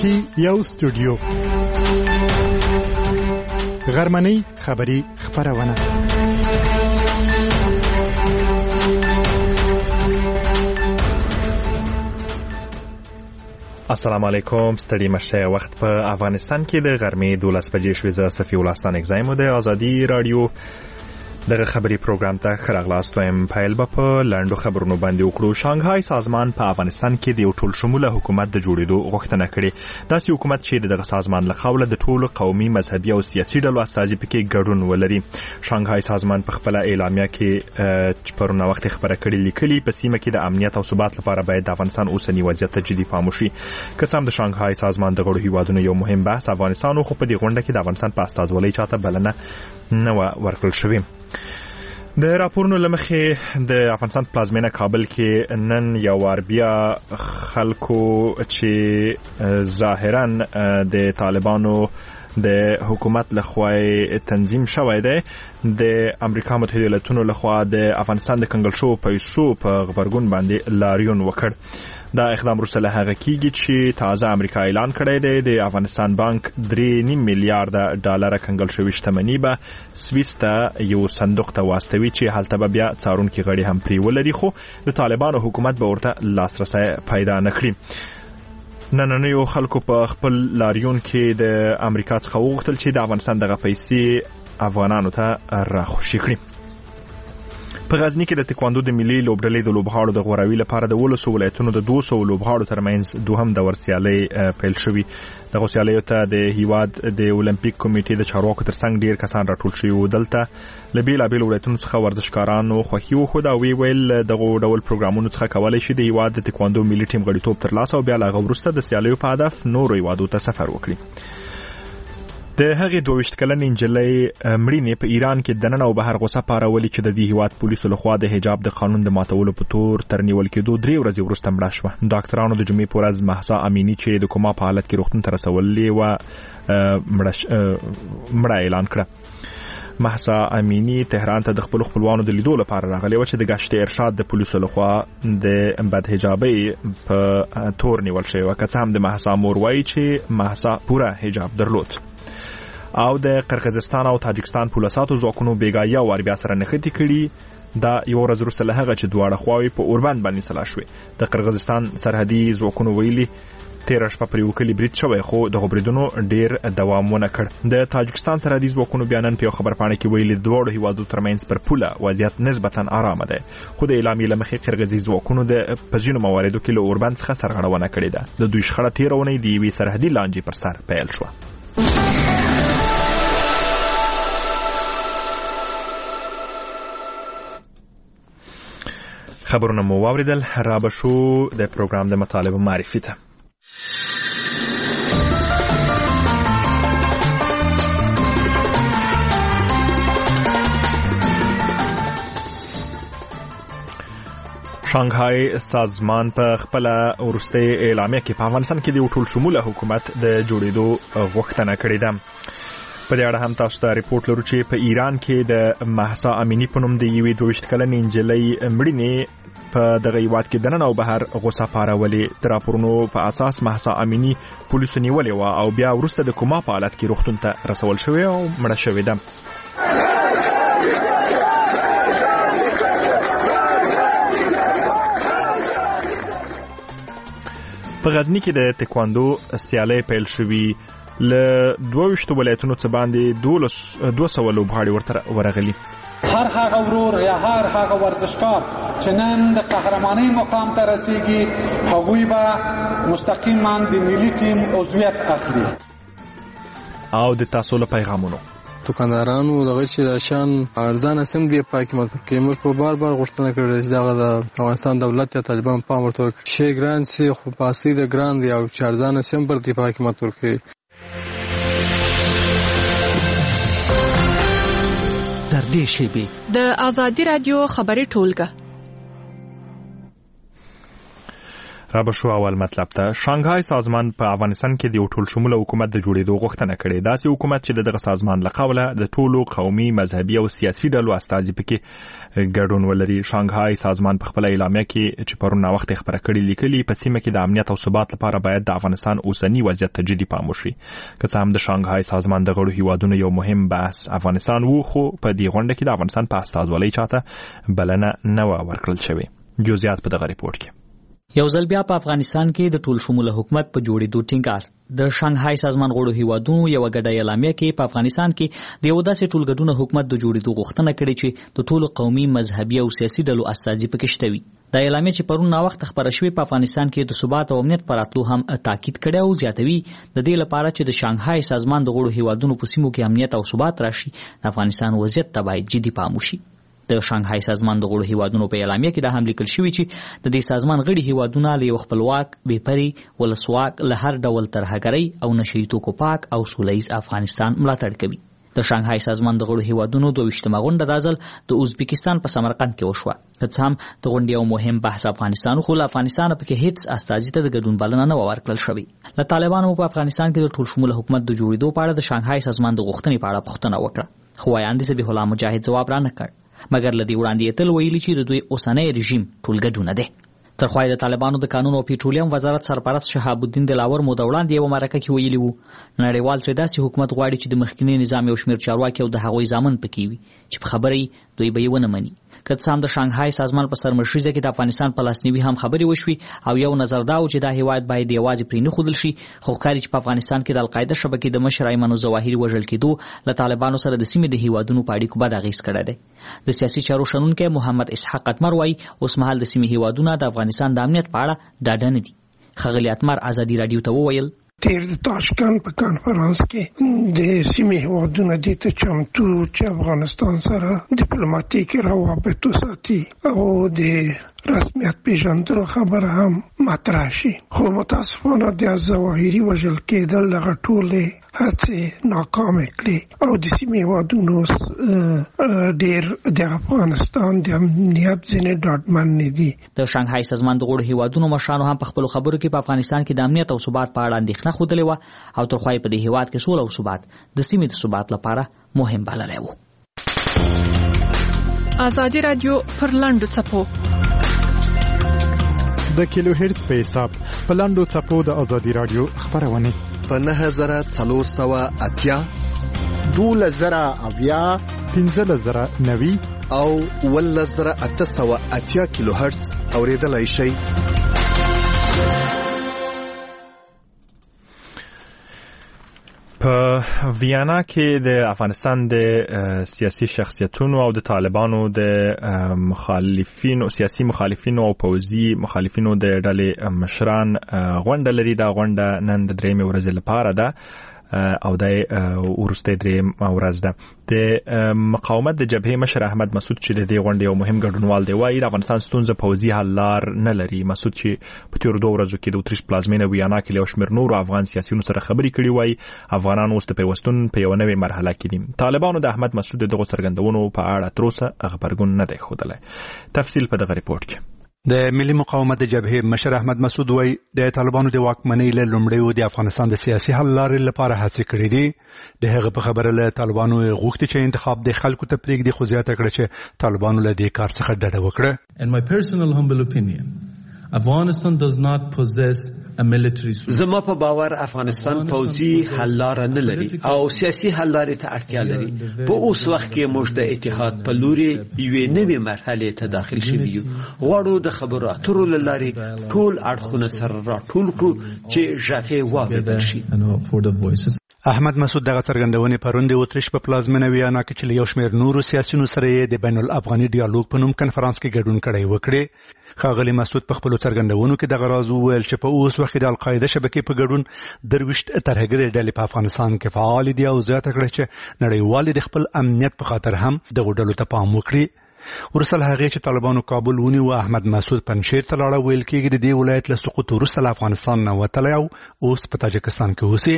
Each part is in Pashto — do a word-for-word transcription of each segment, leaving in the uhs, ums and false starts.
کې یو استودیو غرمنۍ خبري خبرونه. السلام علیکم. ستړي مشه وخت په افغانستان کې د غرمې دولس بجې شوې. زه صفي ولستان اگزایم د ازادي رادیو دغه خبري پروګرام ته خراغلاست وایم. پایل به په لاندو خبرونو باندې وکړو. شانګهای سازمان په افغانستان کې د یو ټول شموله حکومت د جوړېدو غوښتنه کړې. داسې حکومت چې دغه سازمان له خاوله د ټولو قومي مذهبي او سیاسي ډلو استازي پکې ګډون ولري. شانګهای سازمان په خپل اعلامیه کې چې پرونه وخت خبره کړې لیکلي په سیمه کې د امنیت او ثبات لپاره باید د افغانستان اوسنی وضعیت ته جدي پام وشي. که څه هم د شانګهای سازمان د غړو هیوادونو یو مهم بحث افغانستان خو په دې غونډه کې د افغانستان په استازولۍ چاته بلنه نه ورکړل شوې. د راپورونو لمخې د افغانستان پلازمینه کابل کې نن یو وار بیا خلکو چې ظاهرا د طالبانو د حکومت لخوا تنظیم شوی دی د امریکا متحده ایالاتونو لخوا د افغانستان د کنګل شو پیسو په غبرګون باندې لاریون وکړ. دا اقدام وروسته له هغه کېږي چې تازه امریکا اعلان کړی دی د افغانستان بانک درې نیم میلیارډ ډالر کنګل شوی شتمني به سویس ته یو صندوق ته واستوي چې هلته به بیا څارونکي غړي هم پرې ولري، خو د طالبانو حکومت به ورته لاسرسی پیدا نه کړي. نننیو خلکو په خپل لاریون کې د امریکا څخه وغوښتل چې د افغانستان دغه پیسې افغانانو ته راخوشي کړي. په غزني کې د تکواندو د ملي لوبډلې د لوبغاړو د غوراوي لپاره د ولسو ولایتونو د دوه سوه لوبغاړو ترمنځ دوهم دور سیالۍ پیل شوې. دغه سیالیو ته د هیواد د اولمپیک کمیټې د چارواکو ترڅنګ ډیر کسان راټول شوي وو. دلته له بېلابېلو ولایتونو څخه ورزشکارانو خوښي وښوده او ویې ویل دغه ډول پروګرامونو څخه کولی شي د هیواد د تکواندو ملي ټیم غړیتوب ترلاسه او بیا له هغه وروسته د سیالیو په هدف نورو هیوادو ته سفر وکړي. د هغې دوه ویشت کلنې نجلۍ مړینې په ایران کې دننه او بهر غوسه پارولې چې د دې هیواد پولیسو لخوا د حجاب د قانون د ماتولو په تور تر نیول کېدو درې ورځې وروسته مړه شوه. ډاکټرانو د جمعې په ورځ مهسا امینی چې د کوما په حالت کې روغتون ته رسولې وه مړه اعلان کړه. مهسا امینی تهران ته د خپل خپلوانو د لیدو لپاره راغلی و چې د گشت ارشاد د پولیسو لخوا د بد حجابۍ په تور نیول شوی و. که څه هم د مهسا مور وایي چې مهسا پوره حجاب درلود. او د قرقیزستان او تاجکستان پولیساتو ځواکونو بیګا وار بیا سره نښتې کړي. دا یو ورځ وروسته له هغه چې دواړه خواوې په اوربند باندې سلا شوې. د قرقیزستان سرحدي ځواکونو ویلي تیره شپه پرې وکلي برید شوی خو دغه بریدونو ډیر دوام ونه کړ. د تاجکستان سرحدي ځواکونو بیا نن په یو خبرپاڼه کې ویلي د دواړو هیوادو ترمنځ پر پوله وضعیت نسبتا آرامه دی، خو د اعلامیې له مخې قرقیزي ځواکونو د په ځینو مواردو کې له اوربند څخه سرغړونه کړې ده. د دوی شخړه تېره اونۍ د یوې سرحدي لانجې پر سر پیل شوه. خبرونه مو واوریدل. را به شو د پروګرام د مطالبه معرفي ته. شانګهای سازمان په خپل وروستي اعلامیه کې په افغانستان کې د یو ټول شموله حکومت د جوړېدو غوښتنه کړې ده. په دې اړه هم تاسو ته ریپورت لرو چې په ایران کې د مهسا امینی په نوم د یوې دوه ویشت کلنې نجلۍ مړینې په دغه هیواد کې دننه او بهر غوسه پارولې. د راپورونو په اساس مهسا امینی پولیسو نیولې وه او بیا وروسته د کوما په حالت کې روغتون ته رسول شوې او مړه شوې ده. په غزني کې د تکواندو سیالۍ پیل شوي. له دوه ویشتو ولایتونو څخه باندې دوه سوه لوبغاړي ورته ورغلي. هر هغه ورور یا هر هغه ورزشکار چې نن د قهرمانۍ مقام ته رسیږي هغوی به مستقیما د ملي ټیم عضویت اخلي. او د تاسو له پیغامونو دکاندارانو دغه چې د شان ارزانه سم دی پاکي مطلب کې موږ په بار بار غوښتنه کړې چې دغه د افغانستان دولت یا طالبان پام ورته شي ګران سي خو پاسې د ګران دی او چې ارزانه سم پر دی پاکي مطلب کې. در دې شیبې د ازادي رادیو خبري ټولګه را به شو اول مطلب ته شانګهای سازمان په افغانستان کې د یو ټول شموله حکومت د جوړېدو غوښتنه کړې. داسې حکومت چې دغه سازمان له قوله د ټولو قومي، مذهبي او سیاسي ډلو استازي پکې ګډون ولري. شانګهای سازمان په خپل اعلامیه کې چې پرون وخت خبره کړې لیکلي په سیمه کې د امنیت او ثبات لپاره باید د افغانستان اوسنی وضعیت ته جدي پام وشي. که څه هم د شانګهای سازمان د غړو هیوادونو یو مهم بحث افغانستان وو، خو په دې غونډه کې د افغانستان په استازولۍ چاته بلنه نه و ورکړل شوې. جزئیات په دغه ریپورت کې. یو ځل بیا په افغانستان کې د ټول شموله حکومت په جوړېدو ټینګار. د شانګهای سازمان غړو هیوادونو یو غډه اعلامیه کې په افغانستان کې د یو داسې ټولګډونه حکومت د جوړېدو غوښتنه کړې چې د ټولو قومي، مذهبي او سیاسي ډلو استازي پکې شته وي. د اعلامیه چې پرون نا وخت خبره شوې په افغانستان کې د ثبات او امنیت پر اتلو هم تاکید کړی او زیاتوي د دې لپاره چې د شانګهای سازمان د غړو هیوادونو په سیمو کې امنیت او ثبات راشي، د افغانستان وضعیت ته باید جدي پام وشي. د شانګهای سازمان د غړو هیوادونو په اعلامیه کې دا هم لیکل شوی چې د دې سازمان غړي هیوادونه له یو خپلواک، بېپري، ولسواک، له هر ډول ترهګرۍ او نشئی توکو پاک او سولیز افغانستان ملاتړ کوي. د شانګهای سازمان د غړو هیوادونو دوه ویشتمه غونډه د ځل د ازبکستان په سمرقند کې وشوه. که څه هم د غونډې یو مهم بحث افغانستان خو له افغانستان پکې هیڅ استازي ته د ګډون بلنه نه ورکړل شوې. له طالبانو په افغانستان کې د ټول شموله حکومت د جوړېدو په اړه د شانګهای سازمان د غوښتنې په اړه پوښتنه وکړه، خو وایاند ذبیح الله مجاهد ځواب را نه کړ، مګر لدی وړاندې تل ویلي چې د دوی اوسنۍ رژیم ټولګډونه ده. تر خو د طالبانو د قانون او پیټرولیم وزارت سرپرست شهاب الدین دلاور مو د وړاندې یو مرکه کې ویلي وو نړیوال تر داسې حکومت غواړي چې د مخکنی نظام یو شمېر چارواکي او د هغوی ځامن پکې وي چې په خبرې دوی به یې ونه مني. که څه هم د شانګهای سازمان په سرمشریزه کې د افغانستان په لاسنیوي هم خبرې وشوي او یو نظر دا و چې دا هیواد باید یوازې پرې نه ښودل شي، خو ښکاري چې په افغانستان کې د القاعده شبکې د مشر ایمن الظواهري وژل کېدو له طالبانو سره د سیمې د هیوادونو په اړیکو بد اغېز کړی دی. د سیاسي چارو شنونکی محمد اسحاق اتمر وایي اوس مهال د سیمې هیوادونه د افغانستان د امنیت په اړه ډاډه نه دي. ښاغلي اتمر ازادي راډیو ته وویل تیر د تاشکند په کانفرنس کې د سیمې هیوادونو دې ته چمتو چې افغانستان سره ډیپلوماټیک روابط وساتي او د رسمیت پیژندلو خبره هم مطرح شي، خو متاسفانه د ظواهري وژل کېدل دغه ټولې هڅې ناکامې کړې او د سیمې هیوادونو ډېر د افغانستان د امنیت ځینې ډاډمن نه دي. د شانګهای سازمان د غړو هیوادونو مشرانو هم په خپلو خبرو کې په افغانستان کې د امنیت او ثبات په اړه اندېښنه ښودلې وه او تر خوا یې په دې هیواد کې سوله او ثبات د سیمې د ثبات لپاره مهم بللی و. ازادي راډیو پر لنډو څپو د کیلو هرتز په حساب په لاندو څپو د ازادي رادیو خبرونه په نهه زره څلور سوه اتیا، دوله زره اویا، پنځه زره نوي او اوولس زره اته سوه اتیا کیلو هرتز اوریدلای شئ. په ویانا کې د افغانستان د سیاسي شخصیتونو او د طالبانو د مخالفینو سیاسي مخالفینو او پوځي مخالفینو د ډلې مشران غونډه لري. دا غونډه نن د درېیمې ورځې لپاره ده او د ورسته درېیم ورځ ده. د مقاومت د جبهې مشر احمد مسعود چې د دې غونډې یو مهم ګډونوال دی وایي د افغانستان ستونزه پوځي حل لار نه لري. مسعود چې په تیر دوه ورځو کې د اتریش پلازمینه ویانا کې له شمیر نورو افغان سیاسيونو سره خبرې کړې وایي افغانان اوس د پیوستون په یو نوې مرحله کې دي. طالبانو د احمد مسعود دغه څرګندونو په اړه تر اوسه خبرګون نه دی ښودلی. تفصیل په دغه ریپورت کې. د ملي مقاومت د جبهې مشر احمد مسعود وایي د طالبانو د واکمنۍ له لومړیو د افغانستان د سیاسي حل لارې لپاره هڅې کړې دي. د هغه په خبره له طالبانو غوښتي چې انتخاب د خلکو ته پرېږدي، خو زیاته کړه چې طالبانو له دې کار څخه ډډه وکړه. In my personal humble opinion, Afghanistan does not possess a military solution. زما په باور افغانستان پوځي حل لار نه لري او سیاسي حل لارې ته اړتیا لري. په اوس وخت کې موږ د اتحاد په لوري یوې نوې مرحلې ته داخل شوي یو. غواړو د خبرو اترو له لارې ټول اړخونه سره راټول کړو چې غږ یې واورېدل شي. احمد مسعود دغه څرګندونې پرون د اتریش په پلازمینه ویانا کې چې یو شمېر نورو سیاسيونو سره یې د بین الافغاني ډیالوګ په نوم کنفرانس کې ګډون کړی وکړي. ښاغلي مسعود په خپلو څرګندونو کې دغه راز وویل چې په اوس وخت د القاعده شبکې په ګډون درویشت ترهګرې ډلې په افغانستان کې فعال دي او زیاته کړه چې نړیوال د خپل امنیت په خاطر هم دغه ډلو ته پام وکړي. ورسل هغه چې طالبانو کابل ونیو احمد مسعود پنځیر ته لاړ ویل کېږي د دې ولایت له سقوط وروسته افغانستان نه وتلی او اوس په تاجکستان کې اوسي.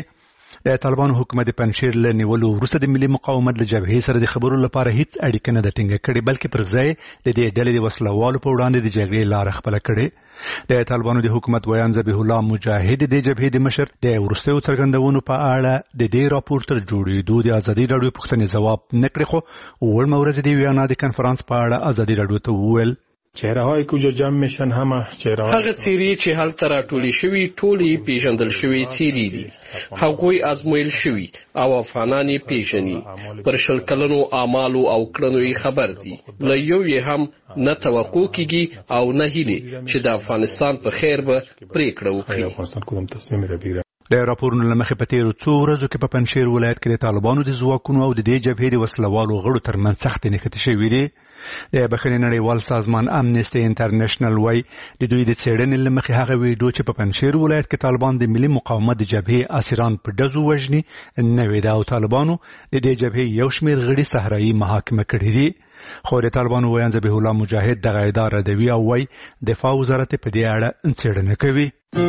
د طالبانو حکومت د پنځیر له نیولو وروسته د ملي مقاومت له جبهې سره د خبرو لپاره هیڅ اړیکه نه ده ټینګه کړې، بلکې پر ځای د دې ډلې د وسلوالو په وړاندې د جګړې لاره خپله کړې. د طالبانو د حکومت ویان ذبیح الله مجاهد د جبهې د مشر د وروستیو څرګندونو په اړه د دې راپور تر جوړېدو د ازادي راډیو پوښتنې ځواب نه کړې، خو وړمه ورځ د ویانا د کنفرانس په اړه ازادي راډیو ته وویل چهره‌های کجا جمع میشن همه چهره‌های هغه څیرې چې هلته راټولې شوي ټولې پیژندل شوي څیرې دي، هغوی ازمویل شوي او افغانان یې پیژني، پر شل کلنو اعمالو او کړنو یې خبر دي، له یو یې هم نه توقع کیږي او نه هیله چې د افغانستان په خیر به پریکړه وکړي. د راپورونو له مخې په تیرو څو ورځو کې په پنځیر ولایت کې د طالبانو د ځواکونو او د دې جبهې د وسلوالو غړو ترمنځ سختې نښتې شوې دي. د بخښنې نړیوال سازمان امنیستي انټرنیشنل وایي د دوی د څېړنې له مخې هغه ویډیو چې په پنځیر ولایت کې طالبان د ملي مقاومت د جبهې اسیران په ډزو وژني نوې ده او طالبانو د دې جبهې یو شمېر غړي صحرایي محاکمه کړي دي. خو د طالبانو ویان ذبیح الله مجاهد دغه ادعا ردوي او وایي دفاع وزارت په دې اړه څېړنه کوي.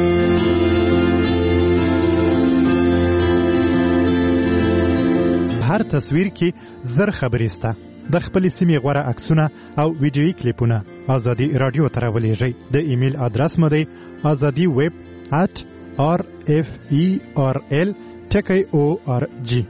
هر تصویر کې زر خبرې سته. د خپل سیمې غوړه عکسونه او ویډیويي کلیپونه ازادي رادیو ته راولېږئ. د ایمیل ادرس مو دی azadi web at r f e r l ټکی او ار جی.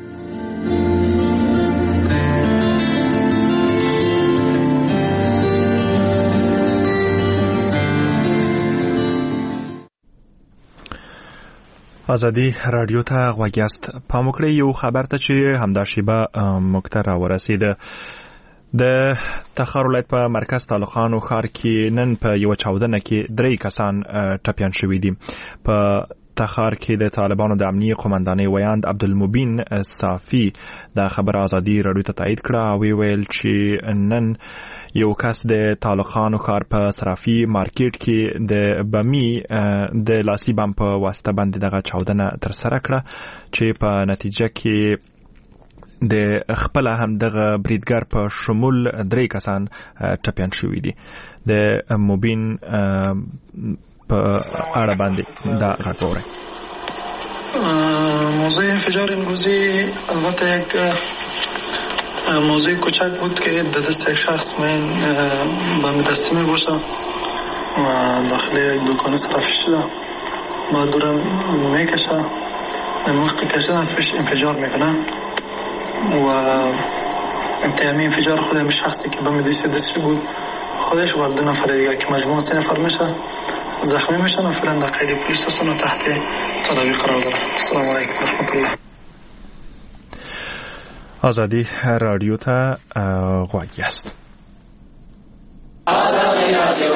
ازادي رادیو ته غوږ یاست. پام وکړئ یو خبر ته چې همدا شیبه موږ ته راورسېده. د تخار ولایت په مرکز طالقانو ښار کې نن په یوه چاودنه کې درې کسان ټپیان شوي دي. په تخار کې د طالبانو د امنیه قومندانۍ ویاند عبدالمبین صافی دا خبر ازادي رادیو ته تایید کړه او ویل چې نن یو کس د طالقانو ښار په صرافي مارکیټ کې د بمی د لاسي بم په واسطه باندې دغه چاودنه ترسره کړه چې په نتیجه کې د خپل هم دغه بریدګر په شمول درې کسان ټپیان شوي دي. د مبین په اړه باندې دا راټوره. موضوع انفجار امروزی البته یک موضوع کوچک بود که در دست یک شخص من به مدسته می باشه و داخل یک دکان صرافی شده با دورم میکشه وقت کشن از پیش انفجار میکنه و انتهامی انفجار خود همین شخصی که به مدرسه دستش بود خودش و دو نفر دیگه که مجموع سه نفر میشه زخمی میشن و فعلا در قید پلیس هستن و تحت تداوی قرار دارن. السلام علیکم و رحمت الله. ازادي رادیو ته غوږ یاست. ازادي رادیو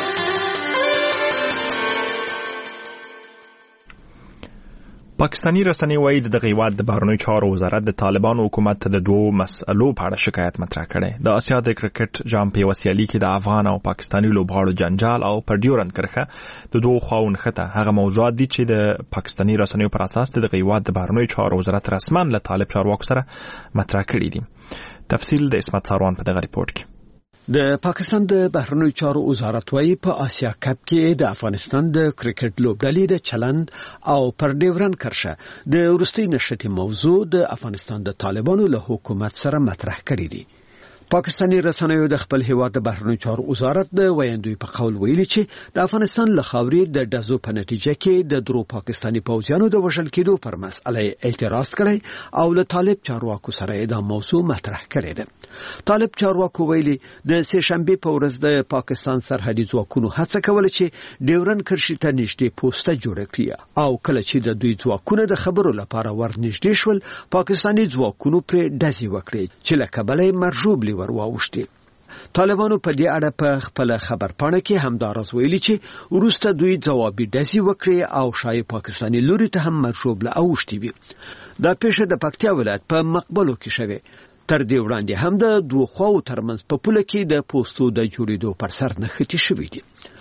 پاکستانی رسنۍ وایي د هیواد د بهرنیو چارو وزارت د طالبانو حکومت ته د دوو مسئلو په اړه شکایت مطرح کړی. د اسیا د کرکټ جام په یوه سیالي کې د افغان او پاکستاني لوبغاړو جنجال او پر ډیورند کرښه د دوو خواو نښته هغه موضوعات دي چې د پاکستاني رسنیو پر اساس د هیواد د بهرنیو چارو وزارت رسما له طالب چارواکو سره مطرح کړي دي. تفصیل د اسمت ساروان په دغه ریپورت کې. د پاکستان د بهرنیو چارو وزارت وايي په آسیا کپ کې د افغانستان د کرکټ لوبډلې د چلند او پر ډیورند کرښه د وروستي نشټي موضوع د افغانستان د طالبانو له حکومت سره مطرح کړي دي. پاکستاني رسنیو د خپل هیواد د بهرنیو چارو وزارت د ویاندوی په قول ویلي چې د افغانستان له خاورې د دزو په نتیجه کې د درو پاکستاني پوځیانو د وژل کېدو پر مسئله اعتراض کړی او له طالب چارواکو سره د موضوع مطرح کړی دی. طالب چارواکو ویلي د سه شنبه په ورځ د پاکستان سرحدي ځواکونو هڅه کوله چې ډیورند کرښې ته نږدې پوسټه جوړه کړي او کله چې د دوی ځواکونه د خبرو لپاره ورنږدې شول پاکستاني ځواکونو پرې ډزې وکړې چې له کبله مرجوب ورواوشتي. طالبانو په دې اړه په خپل خبر پاڼه کې همدارس ویلي چې وروسته دوی ځوابي ډزې وکړي او شای پاکستاني لوري ته هم مرجوب له اوشتي وي. دا پیښه د پکتیا ولایت په مقبلو کې شوه. تر دې وړاندې هم د دوه خواو ترمنځ په پوله کې د پوسټو د جوړېدو پر سر نښتې شوې دي.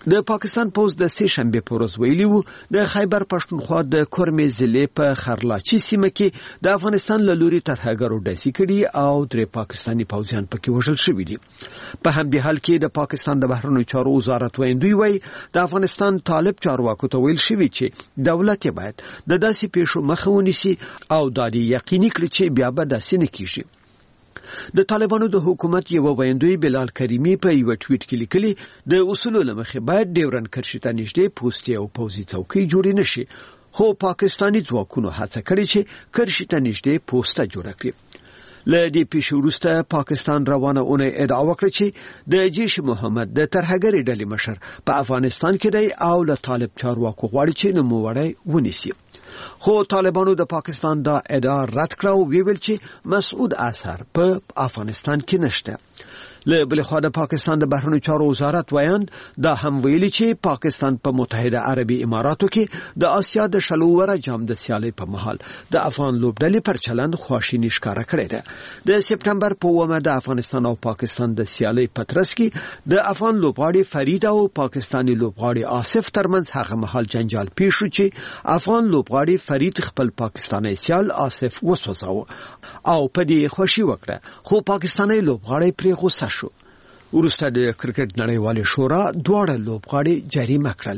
د پاکستان پوز د سه شنبه په ورځ ویلي وو د خیبر پښتونخوا د کورمې ضلع په خرلاچي سیمه کې د افغانستان له لوري ترهګرو ډزې کړي او درې پاکستاني پوځیان پکې وژل شوي دي. په همدې حال کې د پاکستان د بهرنیو چارو وزارت ویندوی وایي د افغانستان طالب چارواکو ته ویل شوي چې دولت باید د داسې پیښو مخه ونیسي او دا دې یقیني کړي چې بیا به داسې نه کیږي. د طالبانو د حکومت یو ویندوی بلال کریمی په یو ټویټ کې لیکلي د اصولو لمخې باید ډیورن کرښې ته نږدې پوستي او پوځي څوکۍ جوړې نشي، خو پاکستاني ځواکونو هڅه کړې چې کرښې ته نږدې پوسټه جوړه کړي. له دې پیښې وروسته پاکستان روانه اونۍ ادعا وکړه چې د جیش محمد د ترهګرۍ ډلې مشر په افغانستان کې دی او له طالب چارواکو غواړي چې نوموړی ونیسي. خو طالبانو د پاکستان دا ادعا رد کړه او ویل چې مسعود اظهر په افغانستان کې نشته. له بل خوا د پاکستان د بهرنیو چارو وزارت ویاند دا هم ویلي چې پاکستان په متحده عربي اماراتو کې د آسیا د شلووره جام د سیالۍ په مهال د افغان لوبډلې پر چلند خواشیني ښکاره کړې ده. د سپټمبر په اوومه د افغانستان او پاکستان د سیالۍ په ترڅ کې د افغان لوبغاړي فرید او پاکستاني لوبغاړي آصف ترمنځ هغه مهال جنجال پیښ شو چې افغان لوبغاړي فرید خپل پاکستاني سیال آصف وسوځاوه او په دې خوشي وکړه، خو پاکستاني لوبغاړي پرې غوسه شو. وروسته د کرکټ نړیوالې شورا دواړه لوبغاړي جریمه کړل.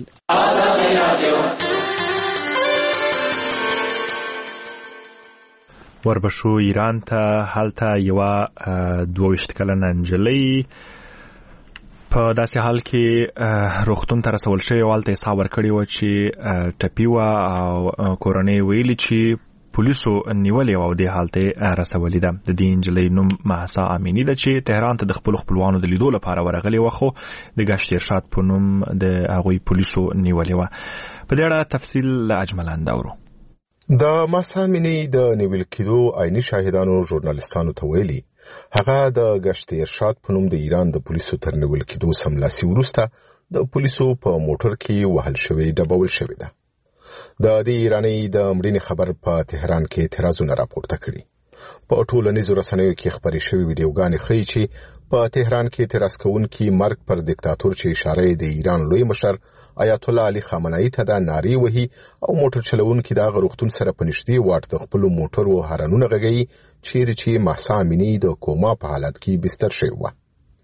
وربشو ایران ته هلته یو دوه ویشت کلنه نجلۍ په داسې حال کې روغتون ته رسول شوې او هلته یې ساه ورکړې وه چې ټپي وه او کورنۍ ویلي چې پولیسو نیولې او د حالت رسولې ده. د دې نجلۍ نوم مهسا امینی ده چې تهران ته د خپل خپلوانو د لیدو لپاره ورغلې و، خو د گشت ارشاد په نوم د هغوی پولیسو نیولې و. په دې اړه تفصیل له اجمل انداورو. د مهسا امینی د نیول کېدو عیني شاهدانو ژورنالیستانو ته ویلي هغه د گشت ارشاد په نوم د ایران د پولیسو تر نیول کېدو سملاسي وروسته د پولیسو په موټر کې وهل شوی ډبول شوی ده. د دې ایرانی د مړینې خبر په تهران کې اعتراضونه راپورته کړي. په ټولنیزو رسنیو کې خبرې شوې ویډیوګانې ښیي چې په تهران کې اعتراض کوونکي مرګ پر دیکتاتور چې اشاره د ایران لوی مشر آیت الله علي خامنه‌ای ته د نارې وهي او موټر چلوونکي د غروختون سره په نږدې واټ د خپل موټر و هارنونه غږوي چیرې چې مهسا امینی د کوما په حالت کې بستر شوی و.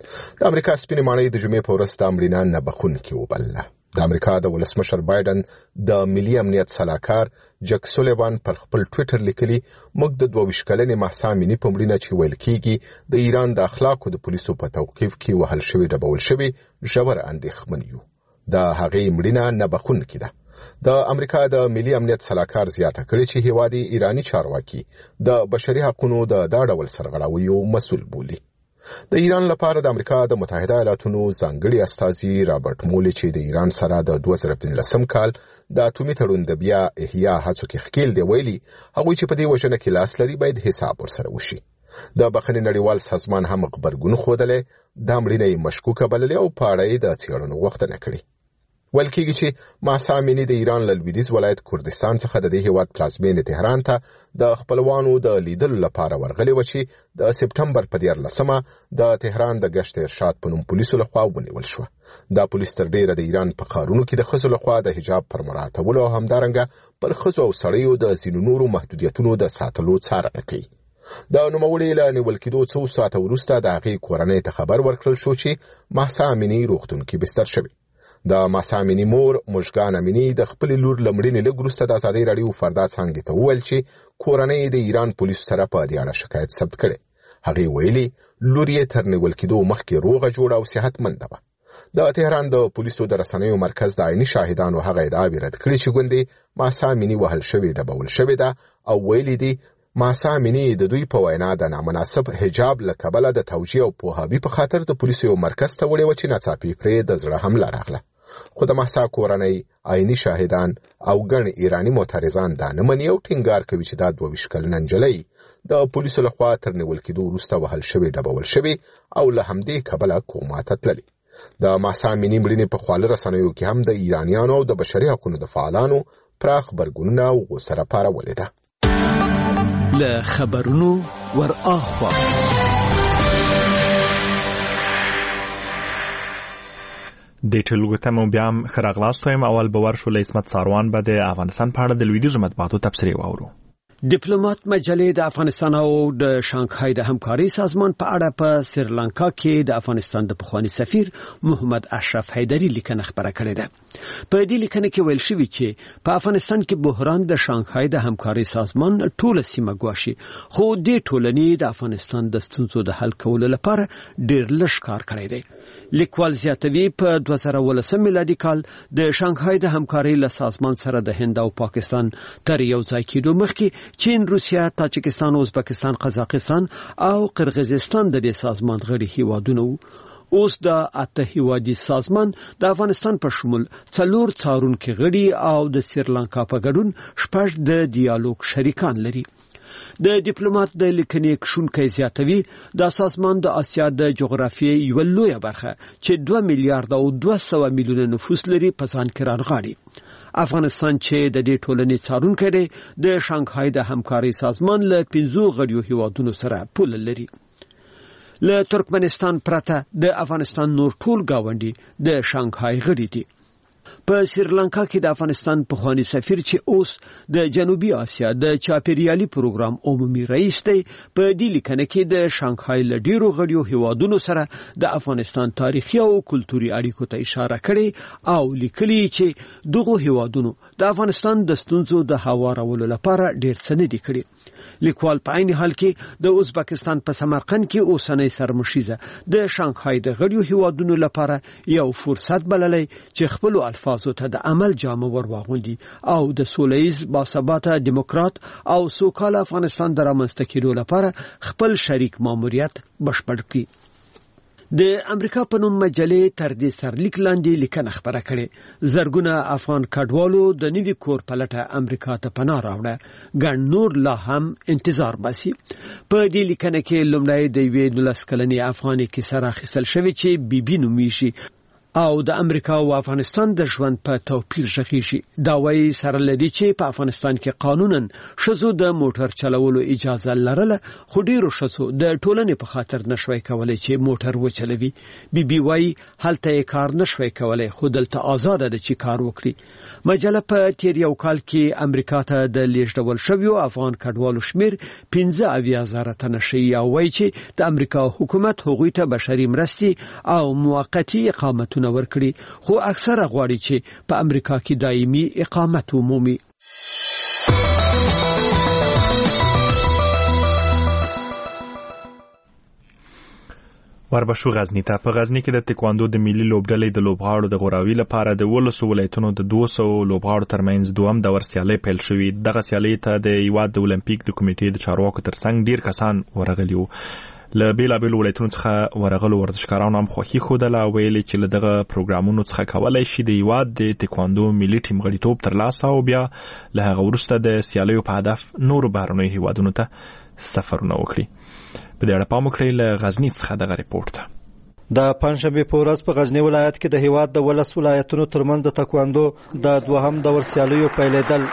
د امریکا سپینې ماڼۍ د جمعې په ورځ د مړینه نه بخښونکې وبلله. د امریکا د ولسمشر بایدن د ملي امنیت سلاکار جک سولیوان پر خپل ټویټر لیکلي موږ د دوه ویشت کلنې مهسا امینی په مړینه چې ویل کېږي د ایران د اخلاقو د پولیسو په توقیف کې وهل شوی ډبول شوی ژور اندېښمن یو. د هغې مړینه نه بخښونکې ده. د امریکا د ملي امنیت سلاکار زیاته کړې چې هیواد ایرانی چارواکي د بشري حقوقو د دا ډول سرغړاویو مسؤل بولي. د ایران لپاره د امریکا د متحده ایالاتونو ځانګړي استازي رابرټ مولي چې د ایران سره د دوه زره پنځلسم کال د اټومي تړون د بیا احیا هڅو کې ښکیل دی ویلي هغوی چې په دې وژنه کې لاس لري باید حساب ورسره وشي. د بخښنې نړیوال سازمان هم غبرګون ښودلی دا مړینه یې مشکوکه بللې او په اړه یې د څېړنو غوښتنه کړې. ویل کېږي چې مهسا امینی د ایران له لویدیځ ولایت کردستان څخه د دې هېواد پلازمینې تهران ته د خپلوانو د لیدلو لپاره ورغلې وه چې د سپټمبر په دیارلسمه د تهران د گشت ارشاد په نوم پولیسو لخوا ونیول شوه. دا پولیس تر ډیره د ایران په ښارونو کې د ښځو لخوا د حجاب پر مراعاتولو او همدارنګه پر ښځو او سړیو د ځینو نورو محدودیتونو د ساتلو څارنه کوي. د نوموړې له نیول کېدو څو ساعته وروسته د هغې کورنۍ ته خبر ورکړل شو چې مهسا امینی روغتون کې بستر شوې. د مهسا امینی مور مژګان امینی د خپل لور لمړینې لږ وروسته د ازادۍ راډیو فردا څانګې ته وویل چې کورنۍ د ایران پولیسو سره په دې اړه شکایت ثبت کړی. هغې ویلي لور یې تر نیول کېدو مخکې روغه جوړه او صحتمنده وه. د تهران د پولیسو د رسنیو مرکز د عیني شاهدانو هغه ادعاوې رد کړې چې ګوندې مهسا امینی وهل شوې ډبول شوې ده او ویلي دي مهسا امینی د دوی په وینا د نامناسب حجاب له کبله د توجیه او پوهاوي په خاطر د پولیسو یو مرکز ته وړې وه چې ناڅاپي پرې د زړه حمله راغله. خو د مهسا کورنۍ عیني شاهدان او ګڼ ایرانی معترضان دا نه مني او ټینګار کوي چې دا دوه ویشت کلنه نجلۍ د پولیسو لخوا تر نیول کېدو وروسته وهل شوې ډبول شوې او له همدې کبله کوما ته تللې. د مهسا امینی مړینې په خواله رسنیو کې هم د ایرانیانو او د بشري حقوقو د فعالانو پراخ غبرګونونه او غوسه راپارولې ده. له خبرونو ور اخوا د ټولګو ته مو بیا هم ښه راغلاست وایم. اول به ورشو له عصمت ساروان به د افغانستان په اړه د لویدیځو مطبوعاتو تبصرې واورو. ډیپلوماټ مجلې د افغانستان او د شانګهای د همکاري سازمان په اړه په سریلانکا کې د افغانستان د پخوانی سفیر محمد اشرف حیدری لیکنه خبره کړې ده. په دې لیکنه کې ویل شوی چې په افغانستان کې بحران د شانګهای د همکاري سازمان ټوله سیمه ګواښي، خو د ټولنې د افغانستان د ستونزو د حل کولو لپاره ډېر لږ کار کړی دی. لیکوال زیاتوي په دوه زره ولسم میلادي کال د شانګهای د همکاري له سازمان سره د هند او پاکستان تر یو ځای کېدو مخکې چین، روسیا، تاجکستان، ازبکستان، قزاقستان او قرغیزستان د دې سازمان غړي هیوادونه وو. اوس د اته هیوادي سازمان د افغانستان په شمول څلور څارونکي غړي او د سریلانکا په ګډون شپږ د ډیالوګ شریکان لري. د ډیپلوماټ د لیکنې کښونکی زیاتوي د سازمان د آسیا د جغرافیې یو لویه برخه چې دوه میلیارډ او دوه سوه میلیونه نفوس لري په ځان کې رانغاړي. افغانستان چې د دې ټولنې څارونکی دی د شانګهای د همکاري سازمان له پنځو غړیو هیوادونو سره پوله لري. له ترکمنستان پرته د افغانستان نور ټول گاونډي د شانګهای غړي دي. په سریلانکا کې د افغانستان پخوانی سفیر چې اوس د جنوبي آسیا د چاپیریالي پروګرام عمومي رئیس دی، په دې لیکنه کې د شانګهای له ډیرو غړیو هیوادونو سره د افغانستان تاریخي او کلتوري اړیکو ته اشاره کړې او لیکلي چې دغه هیوادونو د افغانستان د ستونزو د هوارولو لپاره ډیر څه نه دي کړي. لیکوال په عین حال کې د ازبکستان په سمرقند کې اوسنۍ سرمشیزه د شانګهای د غړیو هیوادونو لپاره یو فرصت بللی چې خپل الفاظو ته د عمل جامه ور واغوندي او د سولهییز باثباته دیموکرات او سوکاله افغانستان د رامنځته کېدو لپاره خپل شریک ماموریت بشپړ کړي. د امریکا په نوم مجلې تر دې سرلیک لاندې لیکنه خبره کړې. زرګونه افغان کډوالو د نوي کور په لټه امریکا ته پناه راوړه، ګڼ نور لا هم انتظار باسي. په دې لیکنه کې لومړی د یوې نولس کلنې افغانې کیسه راخیستل شوې چې بیبي نومیږي او د امریکا او افغانستان د ژوند په توپیر ژغیږي. دا وایي سره لري چې په افغانستان کې قانونا ښځو د موټر چلولو اجازه لرله، خو ډیرو ښځو د ټولنې په خاطر نشوي کولای چې موټر وچلوي. بی بی وایي هلته یې کار نشوي کولای، خو دلته آزاده ده چې کار وکړي. مجله په تیر یو کال کې امریکا ته د لیږدول شویو افغان کډوالو شمیر پنځه اویا زره تنه شوی او وایي چې د امریکا حکومت هغوی ته بشري مرستې او موقتي اقامتونه ورکړي، خو اکثره غواړي چې په امریکا کې دایمي اقامت ومومي. وربشو غزنی ته. په غزنی کې د تکواندو د ملي لوبډلې د لوبغاړو د غوراوي لپاره د ولسو ولایتونو د دوه سوه لوبغاړو ترمنځ دوم دور سیالي پیل شوې. دغه سیالي ته د هیواد د اولمپیک د کمیټې د چارواکو ترڅنګ ډیر کسان ورغلي وو. له بیلابیلو ولایتونو څخه ورغلو ورزشکارانو هم خوښي ښودله، ویلي چې له دغه پروګرامونو څخه کولی شي د هیواد د تکواندو ملي ټیم غړیتوب ترلاسه او بیا له هغه وروسته د سیالیو په هدف نورو بهرنیو هیوادونو ته سفرونه وکړي. په دې اړه پام وکړئ. له غزني څخه دغه ریپورت ته. د پنځشنبه په ورځ په غزنی ولایت کې د هیواد د ولس ولایتونو ترمنځ د تکواندو د دوهم دور سیالیو پیلېدل.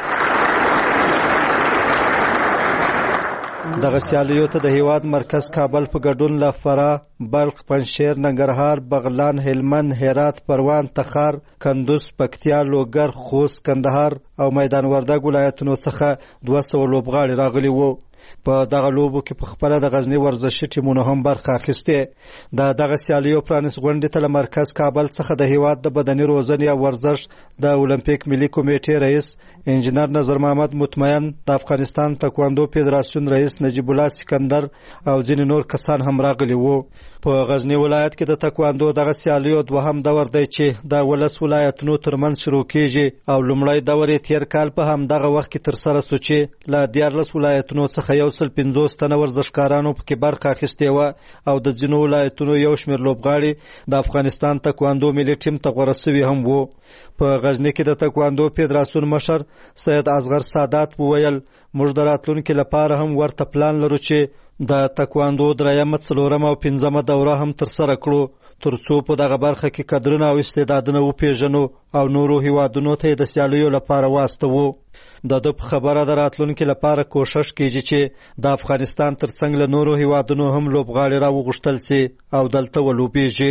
دغه سیالیو ته د هیواد مرکز کابل په ګډون له فراه، بلخ، پنجشیر، ننګرهار، بغلان، هلمند، هرات، پروان، تخار، کندوز، پکتیا، لوګر، خوست، کندهار او میدان وردګ ولایتونو څخه دوه سوه لوبغاړي راغلي وو. په دغه لوبو کې په خپله د غزنی ورزشي ټیمونو هم برخه اخیستې. د دغه سیالیو پرانیست غونډې ته له مرکز کابل څخه د هیواد د بدني روزنې او ورزش د اولمپیک ملي کمیټې رئیس انجینر نظر محمد مطمئن، د افغانستان تکواندو فدراسیون رئیس نجیب الله سکندر او ځینې نور کسان هم راغلي وو. په غزنی ولایت کې د تکواندو دغه سیالیو دوهم دور دی چې د ولس ولایتونو ترمنځ شروع کیږي او لومړی دور یې تیر کال په همدغه وخت کې ترسره سو چې له دیارلس ولایتونو څخه یو سل پنځوس تنه ورزشکارانو پکې برخه اخیستې وه او د ځینو ولایتونو یو شمېر لوبغاړي د افغانستان تکواندو ملي ټیم ته غوره سوي هم وو. په غزنی کې د تکواندو فدراسیون مشر سید اصغر سادات وویل موږ د راتلونکي لپاره هم ورته پلان لرو چې د تکواندو درېیمه، څلورمه او پنځمه دوره هم ترسره کړو ترڅو په دغه برخه کې کادرونه او استعدادونه وپېژنو او نورو هیوادونو ته د سیالیو لپاره واستوو. د ده په خبره د راتلونکي لپاره کوشش کیږي چې د افغانستان ترڅنګ له نورو هیوادونو هم لوبغاړي راوغوښتل سي او دلته ولوبېږي.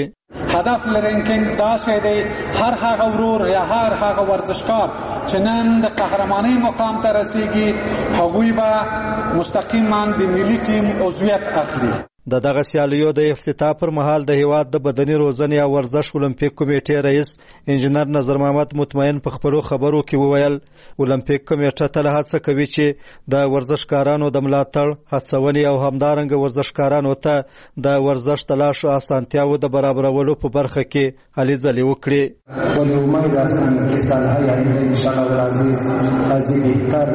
هدف لرینکینګ دا شی دی هر هغه ورور یا هر هغه ورزشکار چې نن د قهرمانۍ مقام ته رسیږي هغوی به مستقیما د ملي ټیم عضویت اخلي. د دغه سیالیو د افتتاح پر مهال د هیواد د بدني روزنې او ورزش اولمپیک کمیټې رئیس انجنیر نظر محمد مطمئن په خپلو خبرو کې وویل اولمپیک کمیټه تل هڅه کوي چې د ورزشکارانو د ملاتړ هڅونې او همدارنګه ورزشکارانو ته د ورزش د لاشو اسانتیاو د برابرولو په برخه کې هلې ځلې وکړي. ولی امید هستم که سالهای آینده انشاءالله العزیز از این بهتر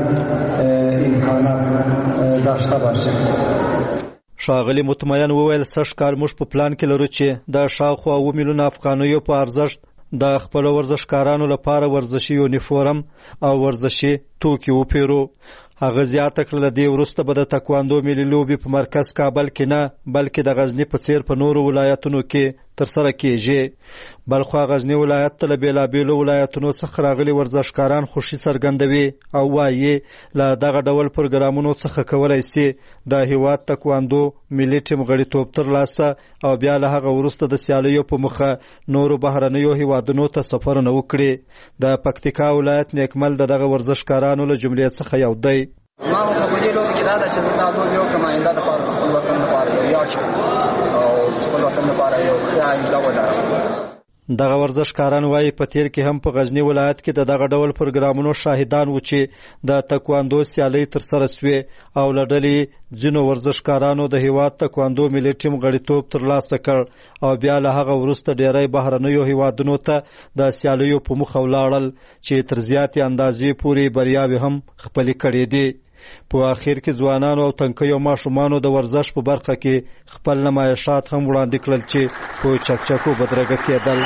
امکانات داشته باشیم. ښاغلي مطمئن وویل سږ کال موږ په پلان کې لرو چې د شاوخوا اووه میلیونه افغانیو په ارزښت د خپلو ورزشکارانو لپاره ورزشي یونیفورم او ورزشي توکي وپیرو. هغه زیاته کړله دې وروسته به د تکواندو ملي لوبې په مرکز کابل کې نه بلکې د غزني په څیر په نورو ولایتونو کې ترسره کیږي. بلخوا غزني ولایت ته له بېلابېلو ولایتونو څخه راغلي ورزشکاران خوښي څرګندوي او وایي له دغه ډول پروګرامونو څخه کولی سي د هیواد تکواندو ملي ټیم غړیتوب ترلاسه او بیا له هغه وروسته د سیالیو په مخه نورو بهرنیو هیوادونو ته سفرونه وکړي. د پکتیکا ولایت نیکمل د دغه ورزشکارانو له جملې څخه یو دی. ما خو په دې لوبې کې دا ده چې دا لوبې وکړم آینده دپاره د خپل وطن دپاره یو ویاړ شم او د خپل وطن دپاره یو ښه آینده ولرم. دغه ورزشکاران وایي په تیر کې هم په غزني ولایت کې د دغه ډول پروګرامونو شاهدان و چې د تکواندو سیالۍ ترسره سوې او له ډلې ځینو ورزشکارانو د هیواد تکواندو ملي ټیم غړیتوب ترلاسه کړ او بیا له هغه وروسته ډیری بهرنیو هیوادونو ته د سیالیو په مخه ولاړل چې تر زیاتې اندازې پورې بریاوې هم خپلې کړې دي. په اخر کې ځوانانو او تنکیو ماشومانو د ورزش په برخه کې خپل نمایشات هم وړاندې کړل چې په چکچکو بدرګه کېدل.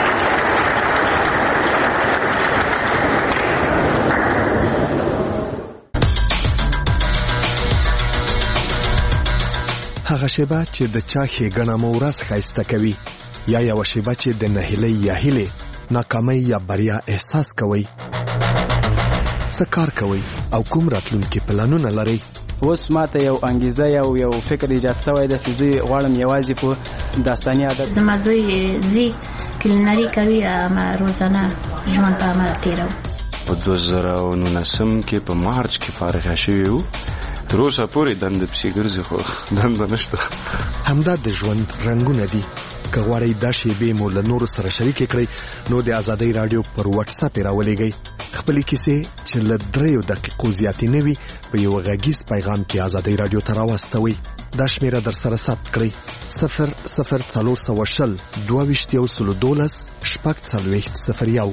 هغه شیبه چې د چا ښېګڼه مو ورځ ښایسته کوي یا یوه شیبه چې د نهیلۍ یا هیلې ناکامۍ یا بریا احساس کوئ څه کار کوئ او کوم راتلونکي پلانونه لرئ؟ اوس ماته یو انګیزه یو یو فکر ایجاد شوی دی چې زه غواړم یوازې په داستاني عادت زما زوی زی کلینري کوي اما روزانه ژوند په عمل تېروو. په دوه زره او نولسم کې په مارچ کې فارغ شوي وو. تر اوسه پورې دندې پسې ګرځي خو دنده نشته. همدا د ژوند رنګونه دي. که غواړئ دا شیبې مو له نورو سره شریکې کړئ نو د ازادۍ راډیو پر واتس اپ یې راولېږئ. خپلې کیسې چې له دریو دقیقو زیاتې نه وي په یو غږیز پیغام کې ازادۍ راډیو ته راواستوئ. دا شمیره در سره ثبت کړئ: صفر صفر څلور سوه شل دوه ویشت یو سلو دولس شپږ څلوېښت صفر یو.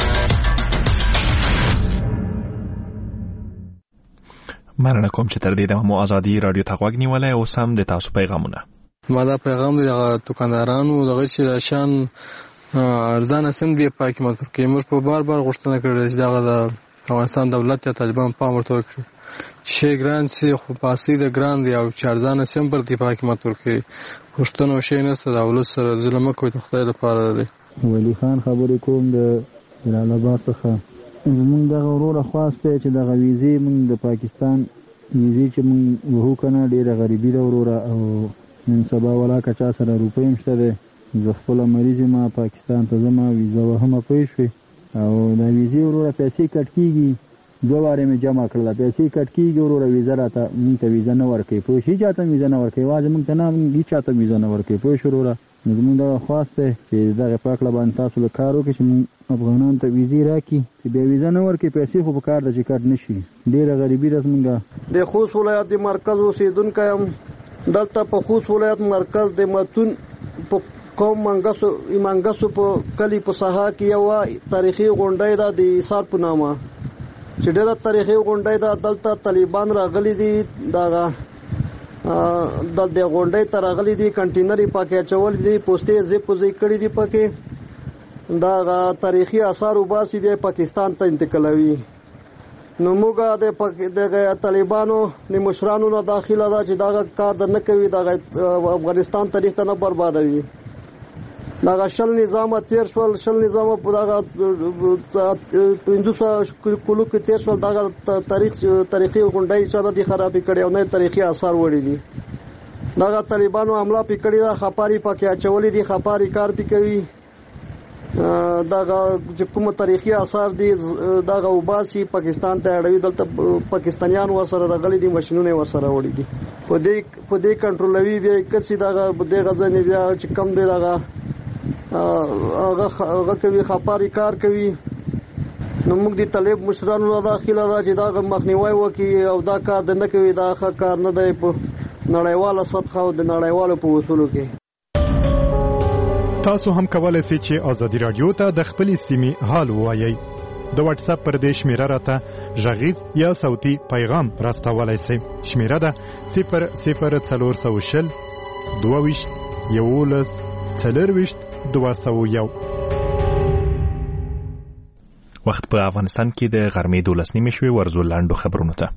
مننه کوم چې تر دې دمه مو ازادي راډیو ته غوږ نیولی. اوس هم د تاسو پیغامونه. ما دا پیغام دی دغه دکاندارانو دغه چې د شان ارزانه سم دی په حکومت کې موږ په بار بار غوښتنه کړې چې دغه د افغانستان دولت یا طالبان پام ورته وکړي چې ګران سي خو پاسې د ګران دی او چې ارزانه سم پر دی په حکومت کې غوښتنه شي نه سره ولس سره ظلم کوي د خدای لپاره دی. ولی خان خبرې کوم د جلال آباد څخه. زمونږ دغه وروره خواست دی چې دغه ویزې مونږ د پاکستان ویزې چې مونږ وهو که نه ډېره غریبي ده وروره او نن سبا ولا که چا سره روپۍ هم شته دی زه خپله مریض یم پاکستان ته ځم ویزه وهمه پوه شوې او دا ویزې وروره پیسې کټ کېږي دوه وارې مې جمع کړله پیسې کټ کېږي وروره ویزه راته مونږ ته ویزه نه ورکوي پوه شي چا ته ویزه نه ورکوي یوازې مونږ ته نه هېڅ چا ته ویزه نه ورکوي پوه شو وروره نو زمونږ دغه خواست دی چې دغې پاکله باندې تاسو له کار وکړئ چې مونږ افغانانو ته ویزې راکړي چې بیا ویزه نه ورکوي پیسې خو په کار ده چې کټ نه شي ډېره غریبي ده زمونږ. د خوست ولایت د مرکز اوسېدونکی یم. دلته په خوست ولایت مرکز د متون په قوم منګسو منګسو په کلی په ساحه کې یو تاریخي غونډۍ ده د ایثار په نامه چې ډېره تاریخي غونډۍ ده. دلته طالبان راغلي دي دغه د دې غونډۍ ته راغلي دي کنټینر یې پکې اچولي دي پوستې یې ځای په ځای کړي دي پکې دغه تاریخي آثار وباسي بیا پاکستان ته انتقالوي. نو موږ د طالبانو د مشرانو نه داخله ده چې دغه کار د نه کوي دغه افغانستان تاریخ ته نه بربادوي. دغه شل نظامه تیر شول شل نظامه په دغه پنځه سوه کلو کې تیر شول دغه تاریخ تاریخي غونډۍ چا نه دي خرابې کړې او نه تاریخي آثار وړي دي. دغه طالبانو حمله پې کړې ده، خپارې پکې اچولې دي، خپارې کار پې کوي. دغه چې کوم تاریخي آثار دي دغه وباسي پاکستان ته اړوي. دلته پاکستانیان ورسره راغلي دي، ماشینونه ورسره وړي دي، په دې په دې کنټرولوي. بیا کسي دغه دغه ځنې بیا چې کم دی دغه هغه هغه کوي، خپارې کار کوي. نو موږ د طالب مشرانو له داخله دا چې دا مخنیوي وکړي او دا کار د نه کوي، دا ښه کار نه دی په نړیواله سطحه او د نړیوالو په اصولو کې. تاسو هم کولای شئ چې ازادي رادیو ته د خپل سیمې حال ووایئ. د واتس اپ پر دې شمیره راته غږیز یا صوتي پیغام راستولای شئ. شمیره ده صفر صفر څلور سوه شل دوه ویشت یولس څلور ویشت دوه سوه یو. وخت په افغانستان کې د غرمې دولس نیمې شوې. ورزو لاندو خبرونو ته.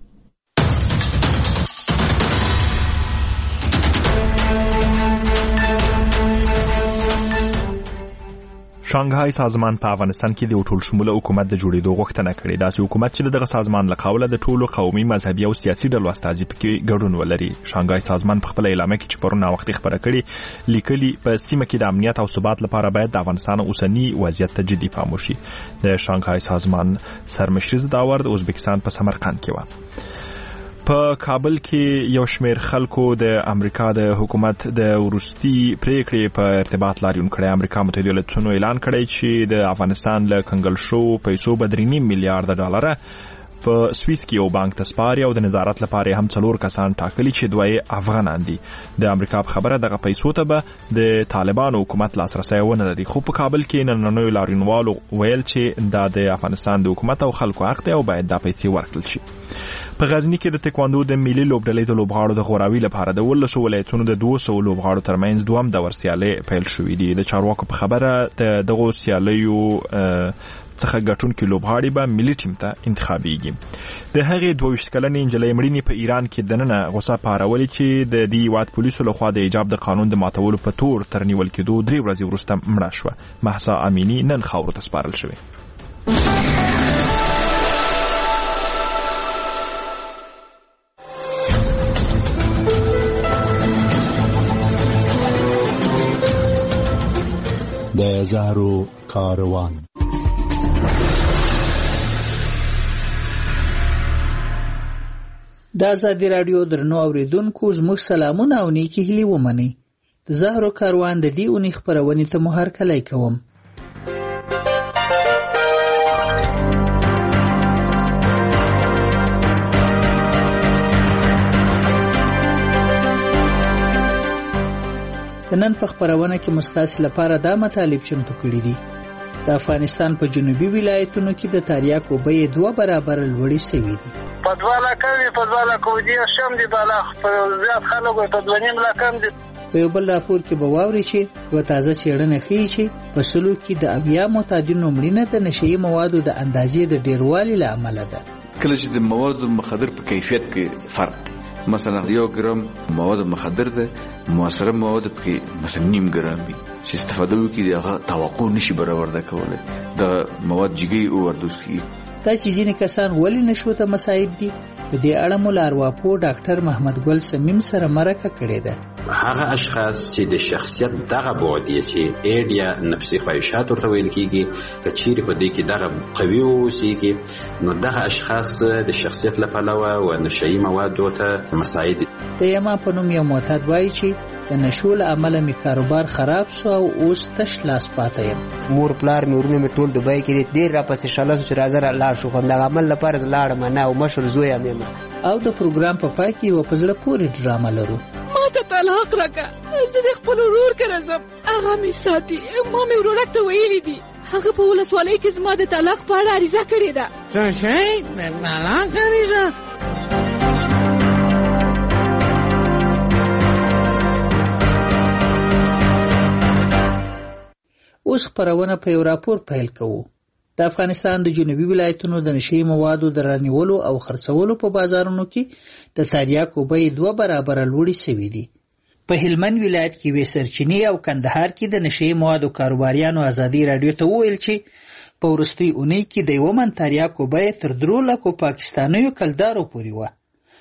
شانګهای سازمان په افغانستان کې د ټول شموله حکومت د جوړېدو غوښتنه کړې. داسې حکومت چې دغه سازمان له قوله د ټولو قومي، مذهبي او سیاسي ډلو استازي پکې ګډون ولري. شانګهای سازمان په خپل اعلامیه کې چې پرون وخت خبره کړې لیکلي په سیمه کې د امنیت او ثبات لپاره باید د افغانستان اوسنی وضعیت ته جدي پام وشي. د شانګهای سازمان سرمشر داور د ازبکستان په سمرقند کې و. په کابل کې یو شمېر خلکو د امریکا د حکومت د وروستي پریکړې په ارتباط لاریون کړی. امریکا متحده ایالاتونو اعلان کړی چې د افغانستان له کنګل شو پیسو به درې نیم میلیارډ ډالره په سویس کې یو بانک ته سپاري او د نظارت لپاره هم څلور کسان ټاکلي چې دوی افغانان دي. د امریکا په خبره دغه پیسو ته به د طالبانو حکومت لاسرسی ونه لري. خو په کابل کې نننوي لاریونوالو ویل چې دا د افغانستان د حکومت او خلکو حق دی او باید دا پیسې ورکړل شي. په غزنی کې د تکواندو د ملي لوبډلې د لوبغاړو د غوراوي لپاره د ولسو ولایتونو د دوه سوه لوبغاړو ترمنځ دوم دور سیالۍ پیل شوې دي. د چارواکو په خبره د دغو سیالیو څخه ګټونکي لوبغاړي به ملي ټیم ته انتخابېږي. د هغې دوه ویشت کلنې نجلۍ مړینې په ایران کې دننه غوسه پارولې چې د دې هیواد پولیسو لخوا د حجاب د قانون د ماتولو په تور تر نیول کېدو درې ورځې وروسته مړه شوه. مهسا امینی نن خاورو ته سپارل شوې. د زهرو کاروان. د ازادي رادیو درنو اوریدونکو زموږ سلامونه او نیکی هیلې ومنئ. د زهرو کاروان د دې اونۍ خپرونې ته مو هرکلی کوم. د نن په خپرونه کې مستاسي لپاره دا مطالب چمتو کړي دي. د افغانستان په جنوبي ولایتونو کې د تریاکو بیې دوه برابر لوړې شوې دي. په دوه لکه وي، په دوه لکه ودي شم دي، بالا زیات خلکو په دوه نیم لکه هم دي. په یو بل راپور کې به واورئ چې یوه تازه څېړنه ښیي چې په سلو کې د اویا معتادینو مړینه د نشهیي موادو د اندازې د ډېروالي له امله ده. کله چې د موادو مخدر په کیفیت کې فرق، مثلا یو ګرام مواد مخدر ده، موثره مواد پکې مثلا نیم ګرام وي چې استفاده وکړي هغه توقع نشي برآورده کولی. د مواد جګی او وردوس کیږي. دا چې ځینې کسان ولې نشو ته مساعد دي، په دې اړه مو له ارواپوه ډاکټر محمد ګل سمیم سره مرکه کړې ده. هغه اشخاص چې د شخصیت دغه بعد یې چې ایډ یا نفسي خواهشات ورته ویل کېږي، که چیرې په دې کې دغه قوي واوسېږي نو دغه اشخاص د شخصیت له پلوه و نشهیي موادو ته مساعد دي. د یما په نوم یو معتاد وایي چې د نشو له امله مې کاروبار خراب سو او اوس تش لاس پاته یم. مور پلار مې ورونه مې ټول دوبۍ کې دي، ډېر راپسې شاله سو چې راځه لاړ شو، خو همدغه عمل لپاره زه لاړم نه او مشر زوی یم یم. او د پروګرام په پای کې یوه په زړه پورې ډرامه لرو. ما ته طلاق راکړه، زه د خپل ورور کره ځم، هغه مې ساتي. ما مې ورورک ته ویلي دي، هغه په ولسوالۍ کې زما د طلاق په اړه عریضه کړې ده. څه شی؟ د طلاق عریضه؟ اوس خپرونه په یو راپور پیل کوو. د افغانستان د جنوبي ولایتونو د نشهیي موادو د رانیولو او خرڅولو په بازارونو کې د تریاکو بیې دوه برابره لوړې شوې دي. په هلمند ولایت کې وې سرچینې او کندهار کې د نشهیي موادو کاروباریانو ازادي رادیو ته وویل چې په وروستۍ اونۍ کې د یوه من تریاکو بیه تر درو لکو پاکستانیو کلدارو پورې وه.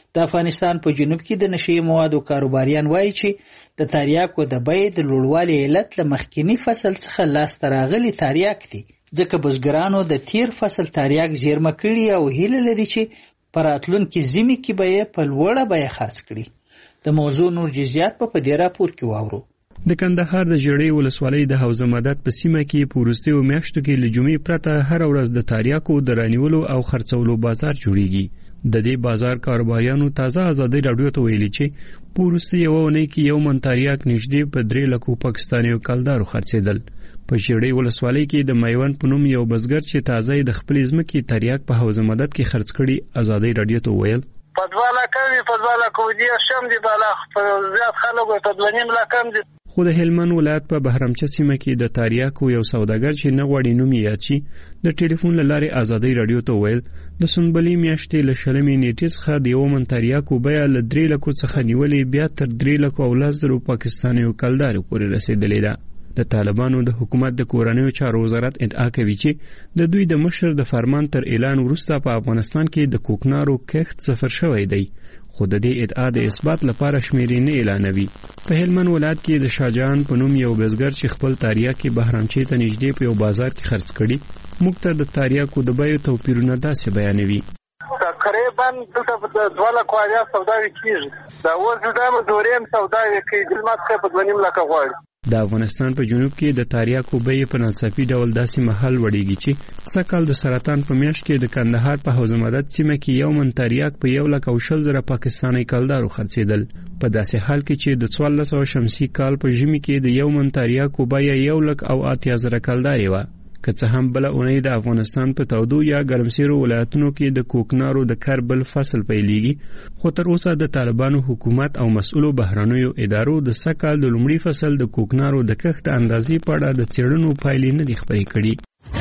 د افغانستان په جنوب کې د نشي موادو کاروباریان وایي چې د تریاکو د بیې د لوړوالي علت له مخکینی فصل څخه لاسته راغلي تریاک دي، ځکه بزګرانو د تیر فصل تریاک زیرمه کړي او هیله لري چې په راتلونکي ژمي کې به یې په لوړه بیه خرڅ کړي. د موضوع نور جزئیات په دې راپور کې واورو. د کندهار د ژړۍ ولسوالۍ د حوزه مدد په سیمه کې په وروستیو میاشتو کې له جمعې پرته هر ورځ د تریاکو د رانیولو او خرڅولو بازار جوړیږي. د دې بازار کاروباریانو تازه ازادي راډیو ته ویلي چې په وروستي یو اونۍ کې یو من تریاک نږدې په درې لکو پاکستاني کلدارو خرڅېدل. په ژړۍ ولسوالۍ کې د میوند په نوم یو بزګر چې تازه د خپل ځمکې تریاک په حوزه مدد کې خرڅ کړي ازادي راډیو ته ویل پدواله کوي پدواله کوي شم دی بالا زیات خلک په دونیم لکم دي. خو د هلمند ولایت په بهرمچه سیمه کې د تریاکو یو سوداګر چې نه غواړي نوم یې یاد شي د ټلیفون له لارې ازادي راډیو ته ویل د سنبلې میاشتې له شلمې نیټې څخه د یو من تریاکو بیه له درې لکو څخه نیولې بیا تر درې لکو او لس زرو پاکستانیو کلدارو پورې رسېدلې ده. د طالبانو د حکومت د کورنیو چارو وزارت ادعا کوي چې د دوی د مشر د فرمان تر اعلان وروسته په افغانستان کې د کوکنارو کښت صفر شوی دی، خو د دې ادعا د اثبات لپاره شمیرې نه اعلانوي. په هلمند ولایت کې د شاهجهان په نوم یو بزګر چې خپل تریاکې بهرامچې ته نږدې په یو بازار کې خرڅ کړي موږ ته د تریاکو د بیو توپیرونه داسې بیانوي. تقریبا دلته دوه لکه اویا سوداوي کېږي، دا اوس د دوریم سوداوي کوي دلمات ښه په دوه نیم لکه غواړي. د افغانستان په جنوب کې د تریاکو بیې په ناڅاپي ډول داسې مهال وړيږي چې سږ د سرطان په میاشت کې د کندهار په حوزه مدد سیمه کې یو من تریاک په یو لک او شل زره پاکستاني کلدارو خرڅېدل، په داسې حال کې چې د څوارلس سوه شمسي کال په ژمي کې د یو من تریاکو بیه یو لک او اتیا زره کلدارې وه. که څه هم بله اونۍ د افغانستان په تودو یا ګرمسیرو ولایتونو کې د کوکنارو د کر بل فصل پیلېږي، خو تر اوسه د طالبانو حکومت او مسؤلو بهرنیو ادارو د سږ کال د لومړي فصل د کوکنارو د کښت اندازې په اړه د څېړنو پایلې نه دي خپرې کړي.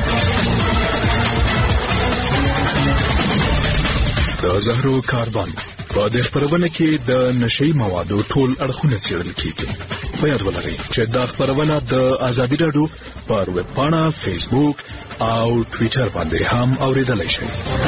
د زهرو کاربن په دې خبرونه کې د نشئی موادو ټول اړخونه څېړل کیږي. په یاد ولرئ چې دا خبرونه د ازادي راډیو پر ویب پاڼه، فیسبوک او ټویټر باندې هم اوریدلای شئ.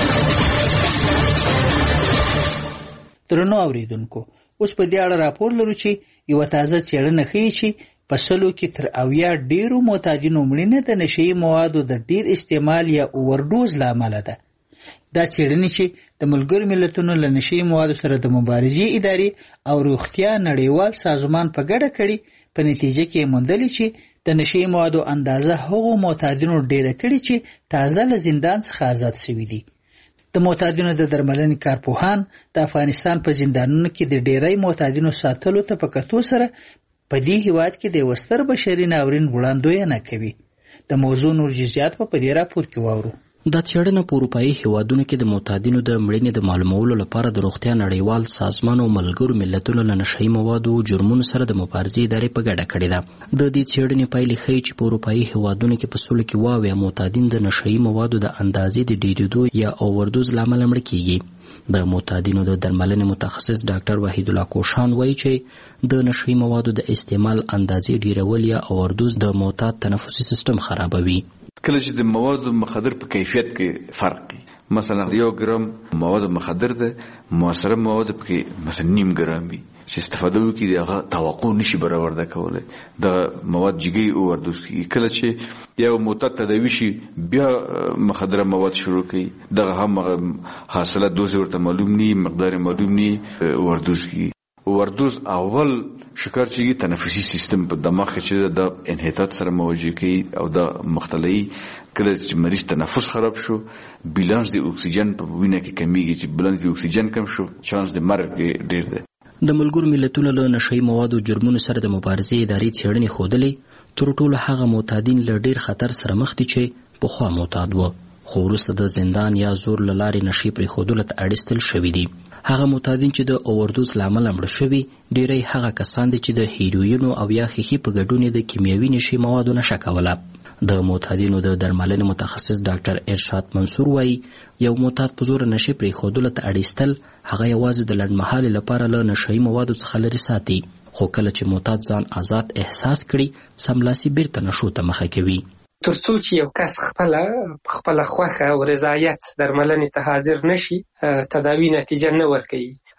درنو اوریدونکو، اوس په دې اړه راپور لرو چې یو تازه څېړنه ښیي چې په سلو کې تر اویا ډیرو معتادینو مړینه د نشئی موادو د ډیر استعمال یا اوورډوز له امله ده. دا څېړنې چې د ملګرو ملتونو له نشئی موادو سره د مبارزې ادارې او روغتیا نړیوال سازمان په ګډه کړي، په نتیجه کې موندلې چې د نشئی موادو اندازه هغو معتادینو ډیره کړي چې تازه له زندان څخه آزاد شوي دي. د معتادینو د درملنې کارپوهان د افغانستان په زندانونو کې د ډیری معتادینو ساتلو ته په کتو سره په دې هیواد کې د یو ستر بشري ناورین وړاندوینه کوي. د موضوع نور جزئیات په دې راپور کې واورو. دا څېړنه په اروپایي هیوادونو کې د معتادینو د مړینې د معلومولو لپاره د روغتیا نړیوال سازمان او ملګرو ملتونو له نشئی موادو جرمونو سره د مبارزې ادارې په ګډه کړې ده. د دې څېړنې پایلې ښیي چې په اروپایي هیوادونو کې په سلو کې واویا معتادین د نشئی موادو د اندازې د ډېرېدو یا اوورډوز له امله مړه کیږي. د معتادینو د درملنې متخصص ډاکټر وحید الله کوشان وایي چې د نشئی موادو د استعمال اندازې ډېرول یا اوورډوز د معتاد تنفسي سیستم خرابوي. کله چې د موادو مخدر په کیفیت کې فرق وي، مثلا یو ګرام مواد مخدر ده موثره مواد په مثلا نیم ګرام وي چې استفاده وکړي هغه توقع نشي برابر کولای، د مواد جګي اوورډوز کیږي. کله چې یو معتاد تداوی شي بیا مخدر مواد شروع کوي، دغه هم حاصله دوز ورته معلوم ني، مقدار معلوم ني، اوورډوز کیږي. اوورډوز اول شکر چې تنفسي سیستم په دماغ کې چې د انحطاط سره مواجه کوي او د مختلفي کله چې مریض تنفس خراب شو، بیلانس د اکسیجن په وینه کې کمیږي، چې بیلانس د اکسیجن کم شو چانس د مرګ ډیر دی. د ملګرو ملتونو له نشئی موادو جرمونو سره د مبارزې ادارې څېړنې ښودلې تر ټولو هغه معتادین له ډیر خطر سره مخ دي چې پخوا معتاد وو، خو وروسته د زندان یا زور له لارې نشي پرېښودلو ته اړیستل شوي دي. هغه معتادین چې د اوورډوز له امله مړه شوي ډیری هغه کسان دي چې د هیروینو او یا ښیښې په ګډون د کیمیاوي نشي موادو نشه کوله. د معتادینو د درملنې متخصص ډاکټر ارشاد منصور وایي یو معتاد په زور نشي پرېښودلو ته اړیستل هغه یوازې د لنډمهالې لپاره له نشئی موادو څخه لرې ساتي، خو کله چې معتاد ځان آزاد احساس کړي سملاسي بیرته نشو ته مخه کوي. ترڅو چې یو کس خپله خپله خوښه او رضایت درملنې ته حاضر نشي، تداوی نتیجه نه ورکوي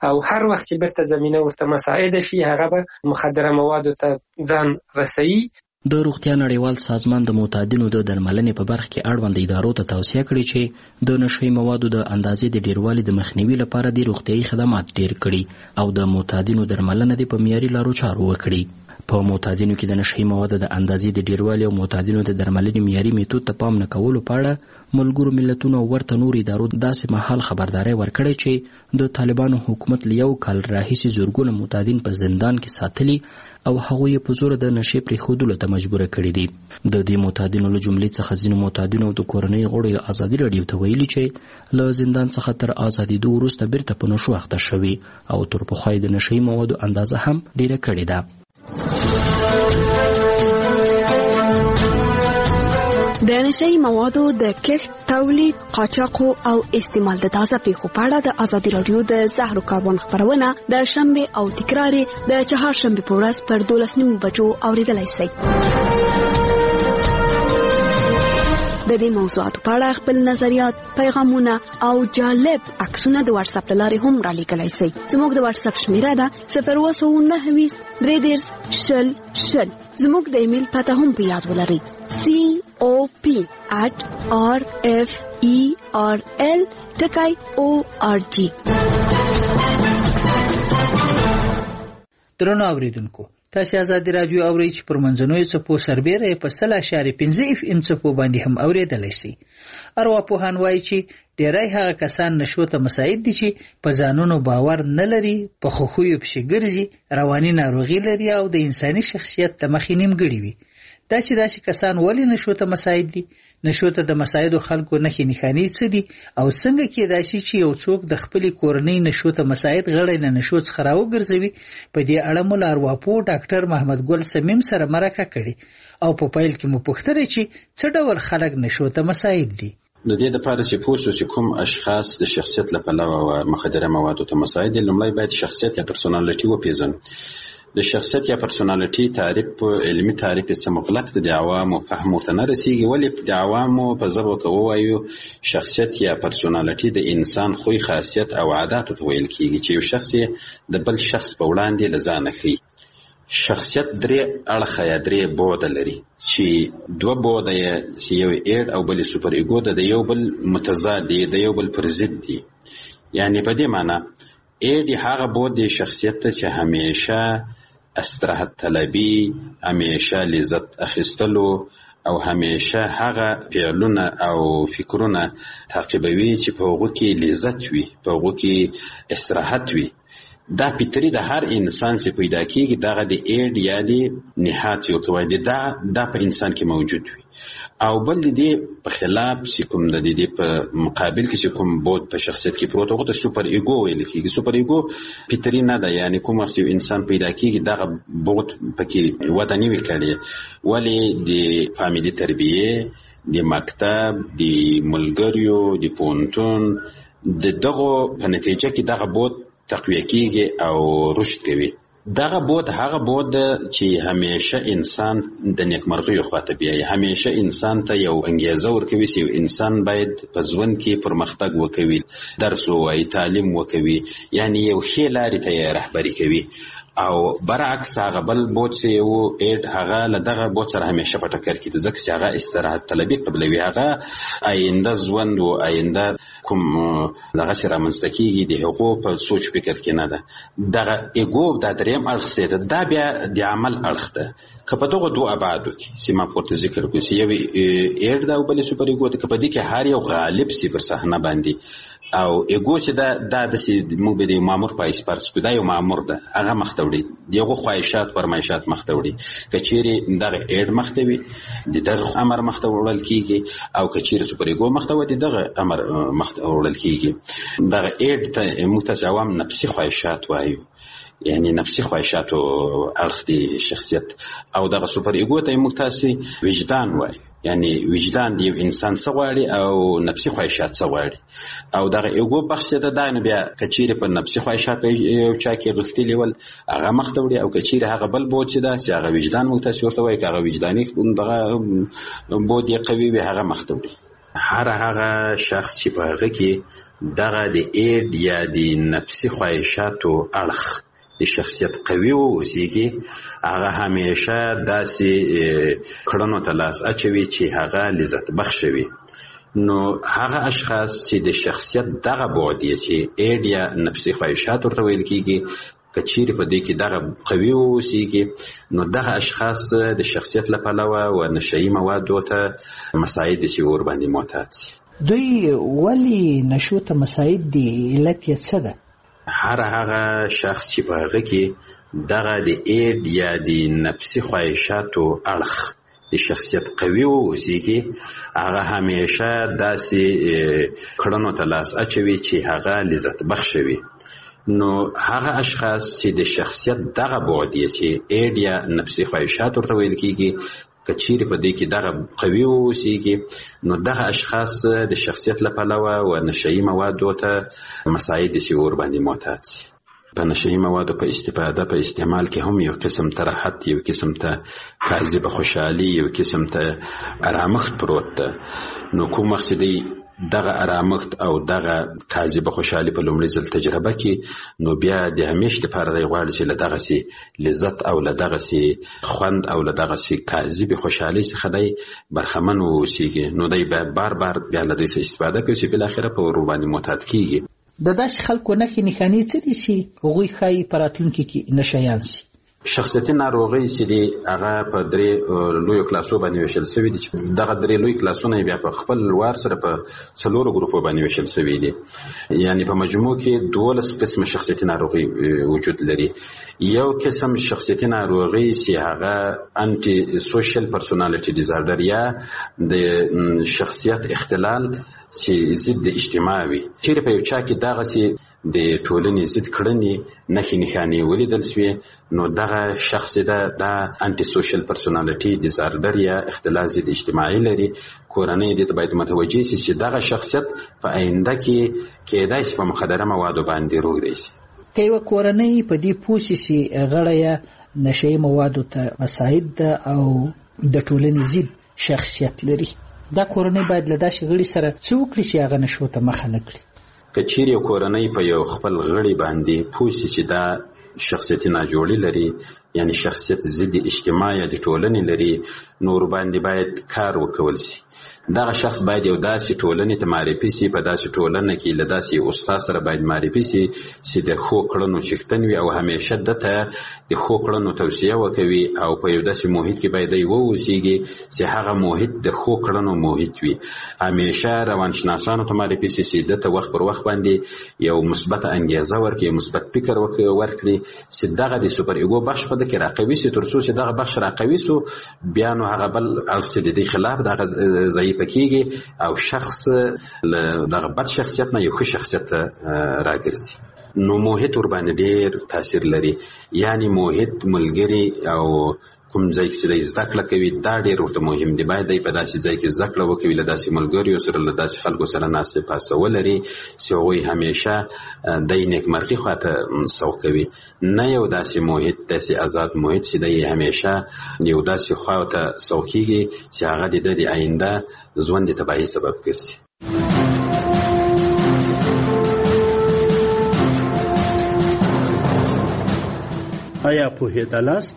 او هر وخت چې بیرته زمینه ورته مساعده شي هغه به مخدره موادو ته ځان رسوي. د روغتیا نړیوال سازمان د معتادینو د درملنې په برخه کې اړوند ادارو ته توصیه کړې چې د نشهیي موادو د اندازې د ډیروالي د مخنیوي لپاره د روغتیايي خدمات ډیر کړي او د معتادینو درملنه د په معیاري لارو چارو وکړي. په معتادینو کې د نشهیي موادو د اندازې د ډیروالي او معتادینو د درملنې معیاري میتود ته پام نه کولو په اړه ملګرو ملتونو او ورته نور ادارو داسې مهال خبرداری ورکړی چې د طالبانو حکومت له یو کال راهیسې زرګونه معتادین په زندان کې ساتلي او هغوی په زور د نشې پرېښودلو ته مجبوره کړي دي. د دې معتادینو له جملې څخه ځینو معتادینو د کورنۍ غړو ازادي راډیو ته ویلي چې له زندان څخه تر ازادېدو وروسته بیرته په نشو اخته شوي او تر پخوا د نشهیي موادو اندازه هم ډیره کړې ده. د نشهیي موادو د کښت، تولید، قاچاقو او استعمال د تازه پیښو په اړه د ازادي راډیو د زهرو کاروان خپرونه د شنبه او تکرار د چهارشنبه په ورځ پر دولس نیمو بجو اوریدلای شئ. د دې موضوعاتو په اړه خپل نظریات، پیغامونه او جالب عکسونه د واتس اپ لارې هم را لیږلی شئ. زموږ د واتس اپ شمیره ده صفر اووه سوه نهه ویشت درې دېرش شل شل. زموږ د ایمیل پته هم په یاد ولرئ سی او پی at r f e r l ټکی او ار جی. درنو اوریدونکو، تاسو آزادي رادیو اورئ چې پر منځنوي څپو سربېره په سل اشاریه پنځه اف ام څپو باندې هم اوریدلای شئ. ارواپوهان وایي چې ډیری هغه کسان نشو ته مساعد دي چې په ځانونو باور نه لري، په خوخویو پسې ګرځي، رواني ناروغي لري او د انساني شخصیت ته مخې نیمګړي وي. دا چې داسې کسان ولې نشو ته مساعد دي؟ نشو ته د مساعدو خلکو نښې نښانې څه دي او څنګه کېدای شي چې یو څوک د خپلې کورنۍ نشو ته مساعد غړی له نشو څخه راوګرځوي؟ په دې اړه مو له ارواپوه ډاکټر محمد ګل سمیم سره مرکه کړې او په پیل کې مو پوښتنه چې څه ډول خلک نشو ته مساعد دي. د دې لپاره چې پوه شو چې کوم اشخاص د شخصیت له پلوه مخدره موادو ته مساعد دي، لومړی باید شخصیت یا پرسونالټي وپېژنو. د شخصیت یا پرسونالټي تعریف علمي تعریف څه مغلق د عوامو فهم ورته نه رسیږي، ولې د عوامو په ژبه کې ووایو شخصیت یا پرسونالټي د انسان خوی، خاصیت او عاداتو ته ویل کېږي چې یو شخص د بل شخص په وړاندې له ځانه ښیي. شخصیت درې اړخه یا درې بوده لري چې دوه بوده یې چې یو ایډ او بل سوپر ایګو د یو بل متضاد دي، د یو بل پر ضد دي. یعنی په دې معنی ایډ هغه بود دی شخصیت ته چې همیشه استراحت طلبي، همیشه لذت اخیستلو او همیشه هغه فعلونه او فکرونه تعقیبوي چې په هغو کې لذت وي، په هغو کې استراحت وي. دا فطري د هر انسان چې پیدا کېږي دغه د ایډ یا د نهاد چې ورته وایي دا دا په انسان کې موجود وي. او بل د دې په خلاف چې کوم د دې په مقابل کې چې کوم بود په شخصیت کې پروت هغه ته سوپر ایګو ویل کېږي. سوپر ایګو فطري نه ده، یعنی کوم وخت یو انسان پیدا کېږي دغه بود پکې وده نه وي کړې، ولې د فامیلي تربیې، د مکتب، د ملګریو، د پوهنتون د دغو په نتیجه کې دغه بود تقویه کېږي او رشد کوي. دغه بود هغه بود چې همیشه انسان د نیکمرغیو خواته بیایي، همیشه انسان ته یو انګیزه ورکوي چې یو انسان باید په ژوند کې پرمختګ وکوي، درس ووایي، تعلیم وکوي، یعنی یو ښې لارې ته یې رهبري کوي. او برعکس هغه بل بود چې یو ایډ هغه له دغه بود سره همیشه په ټکر کې ده، ځکه چې هغه استراحت طلبي قبلوي، هغه آینده ژوند و آینده کوم دغسې رامنځته کېږي د هغو په سوچ فکر کې نه ده. دغه ایګو دا دریم اړخ چې ده دا بیا د عمل اړخ ده. که په دغو دوه ابعادو کې چې ما پورته ذکر کړو چې یو ایډ ده او بل سوپر ایګو ده، که په دې کې هر یو غالب سي پر صحنه باندې او ایګو چې دا دا داسې موږ به د مامور په حیث فرض کړو، دا یو مامور ده، هغه مخ ته وړي، د هغو خواهشات فرمایشات مخ ته وړي. که چیرې دغه ایډ مخ ته وي د دغه امر مخ ته وړل کېږي، او که چیرې سوپر ایګو مخ ته وي د دغه امر مخ ته وړل کېږي. دغه ایډ ته موږ ته عوام نفسي خواهشات وایو، یعنی نفسي خواهشاتو اړخ دی شخصیت. او دغه سوپر ایګو ته موږ تاسې وجدان وایو، یعنی وجدان دی انسان څه غواړي او نفسي خواهشات څه غواړي. او دغه ایګو بخش ته دا نه بیا کچيره په نفسي خواهشات یو چا کې غلطي ول هغه مخ ته وړي، او کچيره هغه بل بود چې دا چې هغه وجدان مو تاسو ورته وایي هغه وجداني دغه بود یې قوي وي هغه مخ ته وړي. هر هغه شخص چې په هغه کې دغه د ایډ یا د نفسي خواهشاتو اړخ د شخصیت قوي اوسېږي، هغه همیشه داسې کړنو ته لاس اچوي چې هغه لذت بخش وي. نو هغه اشخاص چې د شخصیت دغه بعد یې چې ایډ یا نفسي خواهشات ورته ویل کېږي، که چیرې په دې کې دغه قوي اوسېږي، نو دغه اشخاص د شخصیت له پلوه و نشهیي موادو ته مساعد شي، ورباندې معتاد شي. دوی ولې نشو ته مساعد دي؟ علت یې څه ده؟ هر هغه شخص چې په هغه کې دغه د ایډ یا د نفسي خواهشاتو اړخ د شخصیت قوي اوسېږي، هغه همیشه داسې کړنو ته لاس اچوي چې هغه لذت بخش وي. نو هغه اشخاص چې د شخصیت دغه بعد یې چې ایډ یا نفسي خواهشات ورته ویل کېږي، که چیرې په دې کې دغه قوي اوسېږي، نو دغه اشخاص د شخصیت له پلوه و نشهیي موادو ته مساعد شي، ورباندې معتاد شي. په نشهیي موادو په استفاده په استعمال کې هم یو قسم ته راحت، یو قسم ته کاذبه خوشحالي، یو قسم ته ارامښت پروت ده. نو کوم وخت چې دی دغه ارامښت او دغه کاذبه خوشحالي په لومړي ځل تجربه کې، نو بیا د همیش دپاره دی غواړي چې له دغسې لذت او له دغسې خوند او له دغسې کاذبې خوشحالۍ څخه دی برخمن واوسېږي. نو دی باید بار بار بیا له دوی څخه استفاده کوي چې بالاخره په ورباندې معتاد کېږي. د داسې خلکو نښې نښانې څه دي چې هغوی ښایي په راتلونکي کې نشهیان شي؟ شخصیتي ناروغۍ چې دي هغه په درې لویو کلاسو باندې ویشل شوي دي، چې دغه درې لوی کلاسونه بیا په خپل وار سره په څلورو ګروپو باندې ویشل شوي دي. یعنی په مجموع کې دولس قسم شخصیتي ناروغۍ وجود لري. یو قسم شخصیتي ناروغۍ چې هغه انټي سوشل پرسونالټي ډیزارډر یا د شخصیت اختلال چې ضد اجتماع وي، چیرې په یو چا کې دغسې د ټولنې ضد کړنې نښې نښانې ولیدل شوې، نو دغه شخص ده د انټي سوشل پرسونالټي ډیزارډر یا اختلال ضد اجتماعي لري. کورنۍ دې ته باید متوجه شي چې دغه شخصیت په آینده کې کېدای شي په مخدره موادو باندې روږدی شي. که یوه کورنۍ په دې پوه شي چې غړی یې نشهیي موادو ته مساعد ده او د ټولنې ضد شخصیت لري، دا کورنۍ باید له داسې غړي سره څه وکړي چې هغه نشو ته مخه نه کړي؟ که چیرې یو کورنۍ په یو خپل غړي باندې پوه شي چې دا شخصیتي ناجوړي لري، یعنی شخصیت ضد اجتماع یا د ټولنې لري، نو ورباندې باید کار وکول شي. دغه شخص باید یو داسې ټولنې ته معرفي شي، په داسې ټولنه کې له داسې استاد سره باید معرفي شي چې د ښو کړنو څښتن وي او همیشه دته د ښو کړنو توصیه وکوي، او په یو داسې محیط کې باید دی واوسېږي چې هغه محیط د ښو کړنو محیط وي. همیشه روانشناسانو ته معرفي شي چې دته وخت پر وخت باندې یو مثبت انګیزه ورکړي، یو مثبت فکر ورکړي چې دغه د سوپر ایګو بخش په دې کې راقوي شي، تر څو چې دغه بخش راقوي سو بیا نو هغه بل اړخ چې د دې خلاف دغه ضعیف پکېږي او شخص له دغه بد شخصیت نه یو ښه شخصیت راګرځي. نو محیط ورباندې ډېر تاثیر لري، یعنی محیط، ملګري او کوم ځای کې چې زده کړه کوي دا ډېر ورته مهم دی. باید دی په داسې ځای کې زده کړه وکوي، له داسې ملګریو سره له داسې خلکو سره ناستې پاسته ولري چې هغوی همیشه دی نیکمرغي خواته سوق کوي، نه یو داسې محیط، داسې آزاد محیط چې دی همیشه یو داسې خواته سوق کېږي چې هغه د ده د آینده ژوند د تباهي سبب ګرځي. آیا پوهېدلاست؟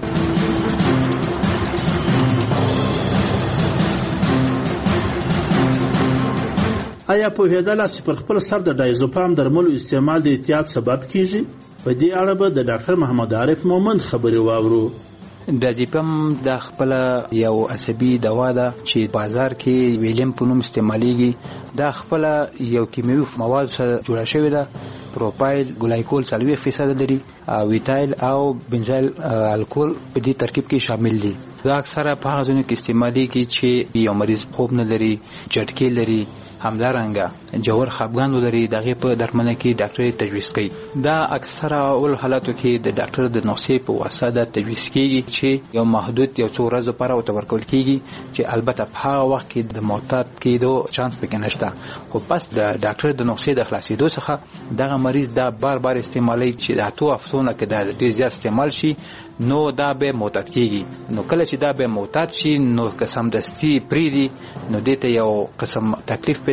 آیا پوهېدلاست چې پر خپل سر د ډایزوپام درملو استعمال د احتیاط سبب کیږي؟ په دې اړه به د ډاکټر محمد عارف مومند خبرې واورو. ډایزوپام د خپل یو عصبي دوا ده چې بازار کې ویلیم په نوم استعمالیږي. دا خپل یو کیمیاوي مواد سره جوړه شوې ده. پروپایل ګلایکول څلوېښت فیصد لري، ویتایل او بنزایل الکول په دې ترکیب کې شامل دي. دا اکثره په هغه ځایونو کې استعمالیږي چې یو مریض خوب نه لري، جټکې لري، همدارنګه جوړ خپګان ولري، دغه په درملنه کې ډاکټر تجویز کوي. دا اکثره اول حالاتو کې د ډاکټر د نسخې په واسطه د تجویز کیږي چې یو محدود یو څو ورځې لپاره ورکول کیږي، چې البته په هغه وخت کې د معتاد کېدو چانس پکې نشته. خو پس د ډاکټر د نسخې د خلاصېدو څخه دغه مریض دا بار بار استعمالي چې د اتو هفتونه کې د ډېر زیات استعمال شي، نو دا به معتاد کیږي. نو کله چې دا به معتاد شي، نو قسم دستی پریدي، نو دته یو قسم تکلیف پیدا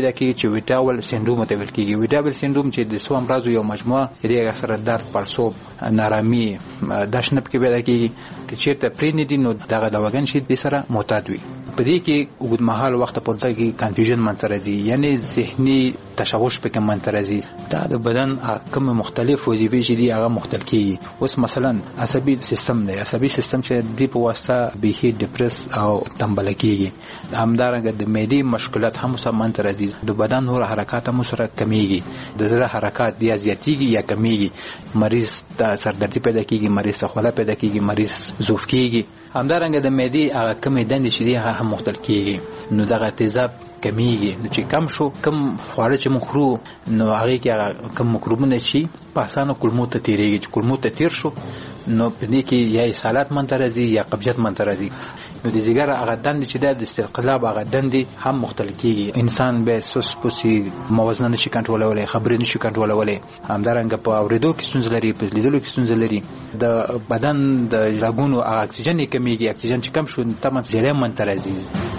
پیدا کیږي چې ویټاول سندروم ته ویل کیږي. ویټاول سندروم چې د څو امراضو یو مجموعه دی، سره درد، پړسوب، نارامي، دا شنه پکې پیدا کیږي. چې چیرته پرې نه دي نو دغه دواګان شي د سره معتاد وي. په دې کې اوږدمهاله وخت پورته کې کنفیوژن منځ راځي، یعنی ذهني تشوش پکې منځ راځي. دا د بدن کوم مختلف وظیفې چې دي هغه مختلف کیږي. اوس مثلا عصبي سیستم دی، عصبي سیستم چې د په واسطه به ډیپرس او تنبل کیږي. همدارنګه د معدې مشکلات هم سره منځ راځي. د بدن نور حرکات هم سره کمیږي، د زړه حرکات یا زیاتیږي یا کمیږي. مریض ته سردردي پیدا کیږي، مریض ته خوله پیدا کیږي، مریض ضعف کیږي. همدارنګه د معدې هغه کمې دندې چې دي هغه هم مختل کیږي. نو دغه تیزاب کمیږي. نو چې کم شو، کم خواړه چې موږ خورو نو هغې کې هغه کم مکروبونه چې په اسانه کولمو ته تېرېږي، چې کولمو ته تېر شو نو په دې کې یا اسهالات منځته راځي یا قبضیت منځته راځي. نو د ځیګر هغه دندې چې ده د استقلاب هغه دندې هم مختلف کیږي. انسان به سوس پوسي، موازنه نشي کنټرولولی، خبرې نشي کنټرولولی. همدارنګه په اورېدو کې ستونزه لري، په لیدلو کې ستونزه لري. د بدن د رګونو هغه اکسیجن یې کمیږي. اکسیجن چې کم شو تمن زیړی منځته راځي.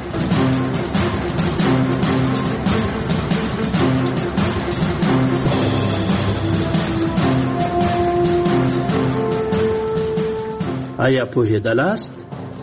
آیا پوهېدلاست؟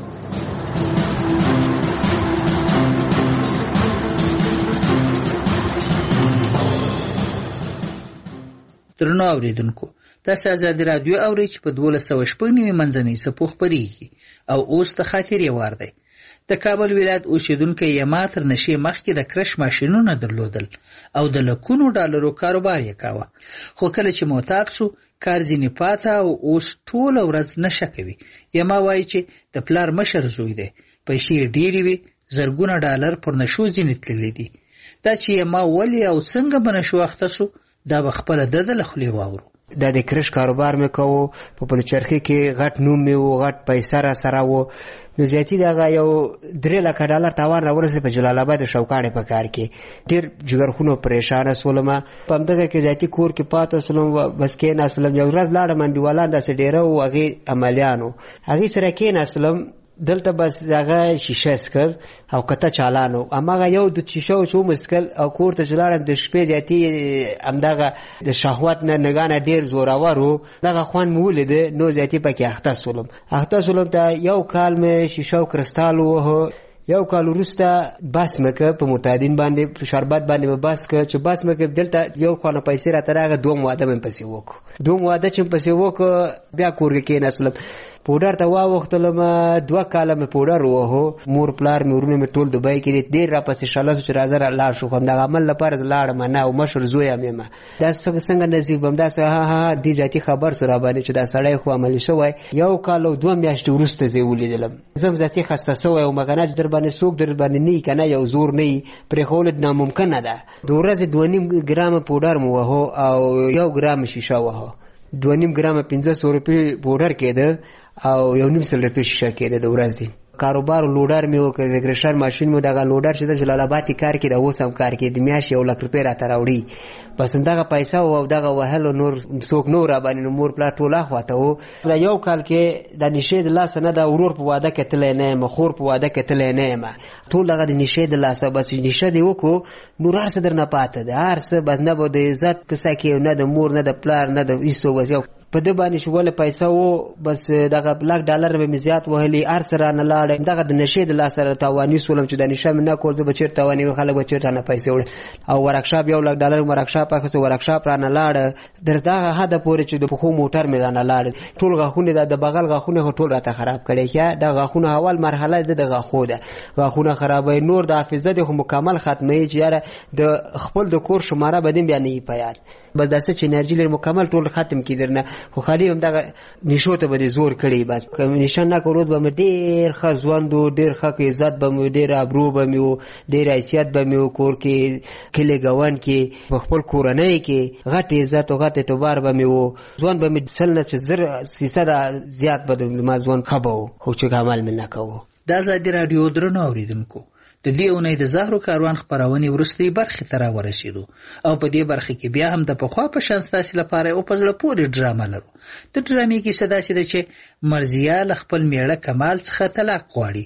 درنو اوریدونکو، تاسو آزادي رادیو اورئ چې په دولس سوه شپږ نوي منځنۍ څپو خپرېږي او اوس د خاطرې وار دی. د کابل ولایت اوسېدونکی یما تر نشې مخکې د کرش ماشینونه درلودل او د لکونو ډالرو کاروبار یې کاوه، خو کله چې معتاد سو کار ځینې پاته او اوس ټوله ورځ نشه کوي. یما وایي چې د پلار مشر زوی دی، پیسې یې ډېرې وي، زرګونه ډالر پر نشو ځینې تللی دي. دا چې یما ولې او څنګه به نشو اخته سو دا به خپله د ده له خولې واورو. دا د کرش کاروبار مې کوو، په پلچرخي کې غټ نوم مې و، غټ پیسه را سره و. نو زیاتي دغه یو درې لکه ډالر تاوان راورسېد په جلال آباد شوکاڼې په کار کې. ډېر جګرخونو پریشانه سولم. په همدغه کې زیاتي کور کې پاته سولم، بس کېناستلم. یو ورځ لاړم انډیوالان داسې ډېره وو، هغې عملیانو، هغې سره کېناستلم. دلته بس هغه شیشه سکل او کته چالانو، هماغه یو د شیشه و چې ومسکل او کور ته چې لاړم د شپې زیاتي همدغه د شهوت نه نګانه ډېر زورور و. دغه خوند مې ولیده نو زیاتي پکې اخته سولم. اخته سولم ته یو کال مې شیشه او کرستال ووهه. یو کال وروسته بس مې که په معتادین باندې په شربت باندې مې بس که چې بس مې که دلته یو خانه پیسې راته راغه. دوم واده مې پسې وکړو دوم واده چې مې پسې وکړو بیا کور کې کېناستلم. پوډر ته واوښتلم، دوه کاله مې پوډر ووهو. مور پلار مې ورونه مې ټول دوبۍ کې دي. ډېر راپسې شاله سو چې راځه را لاړ شو، خو همدغه عمل لپاره زه لاړم نه او مشر زوی یم یم. دا څنګه نصیب هم داسې ها ها دې ذاتي خبر سو را باندې چې دا سړی خو عملي شوی. یو کال او دوه میاشتې وروسته زه یې ولیدلم. زه هم ذاتي خسته سوی وم، که نه چې در باندې څوک در باندې نه وي که نه یو زور نه وي پرېښول ناممکنه ده. د ورځې دوه نیم ګرامه پوډر مو وهو او یو ګرام شیشه وهو. دوه نیم ګرامه پنځه سوه روپۍ پوډر کېده او یو نیم سل روپۍ شیشه کېده د ورځې. کاروبار لوډر مې وکړ، ریګریشن ماشین مې دغه لوډر چې د جلال آباد کې کار کوي دا اوس هم کار کوي. د میاشتې یو لک روپۍ راته راوړي. بس همدغه پیسه او دغه وهلو نور څوک نه و راباندې. نو مور پلار ټول اخواته و. دا یو کال کې د نشې د لاسه نه د ورور په واده کې تللی نه یم، خور په واده کې تللی نه یم، ټول دغه د نشې د لاسه. بس نشه دې وکړو نور هر څه درنه پاته ده، هر څه. بس نه به د عزت کیسه کې نه د مور نه د پلار نه د هېڅوک. بس یو په ده باندې شوله پیسه و. بس دغه لک ډالر به مې زیات وهلي، هر څه رانه لاړې. دغه د نشې د لاسه تاواني سولم چې د نشه مې نه کول، زه به چېرته تاواني خلک به چېرته نه پیسې وړي. او ورکشاپ یو لک ډالر ورکشاپ اخیسته، ورکشاپ رانه لاړه در دغه حده پورې چې د پښو موټر مې رانه لاړه. ټول غاښونه د بغل غاښونه خو ټول راته خراب کړی. که د غاښونه اول مرحله د غاښو ده، غاښونه خرابوي. نور د حافظه دې خو مکمل ختموي چې یاره د خپل د کور شماره به دې بیا نه وي په یاد. بس داسې چې انرژي لري مکمل ټول ختم کړي درنه. خو خالي همدغه نشو ته به دې زور کړی. بس که نشه نه کړو به مې ډېر ښه ژوند و، ډېر ښه عزت به مې، ډېر ابرو به مې و، ډېر حیثیت به مې و کور کې، کلي ګاونډ کې، په خپل کورنۍ کې غټ عزت او غټ اعتبار به مې و. ژوند به مې سل نه چې زر فیصده زیات به ما ژوند ښه به و، خو چې عمل مې نه کوو. د ازادي راډیو درنو اورېدونکو، د دې اونۍ د زهرو کاروان خپرونې وروستۍ برخې ته راورسېدو او په دې برخه کې بیا هم د پخوا په شان ستاسې لپاره یو په زړه پورې ډرامه لرو. د ډرامې کیسه داسې ده چې مرضیه له خپل میړه کمال څخه طلاق غواړي.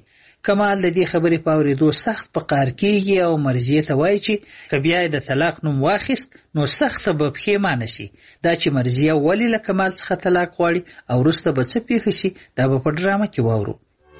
کمال د دې خبرې په اورېدو سخت په قهر کېږي او مرضیې ته وایي چې که بیا یې د طلاق نوم واخیست نو سخته به پښیمانه شي. دا چې مرضیه ولې له کمال څخه طلاق غواړي او وروسته به څه پېښه شي دا به په ډرامه کې واورو.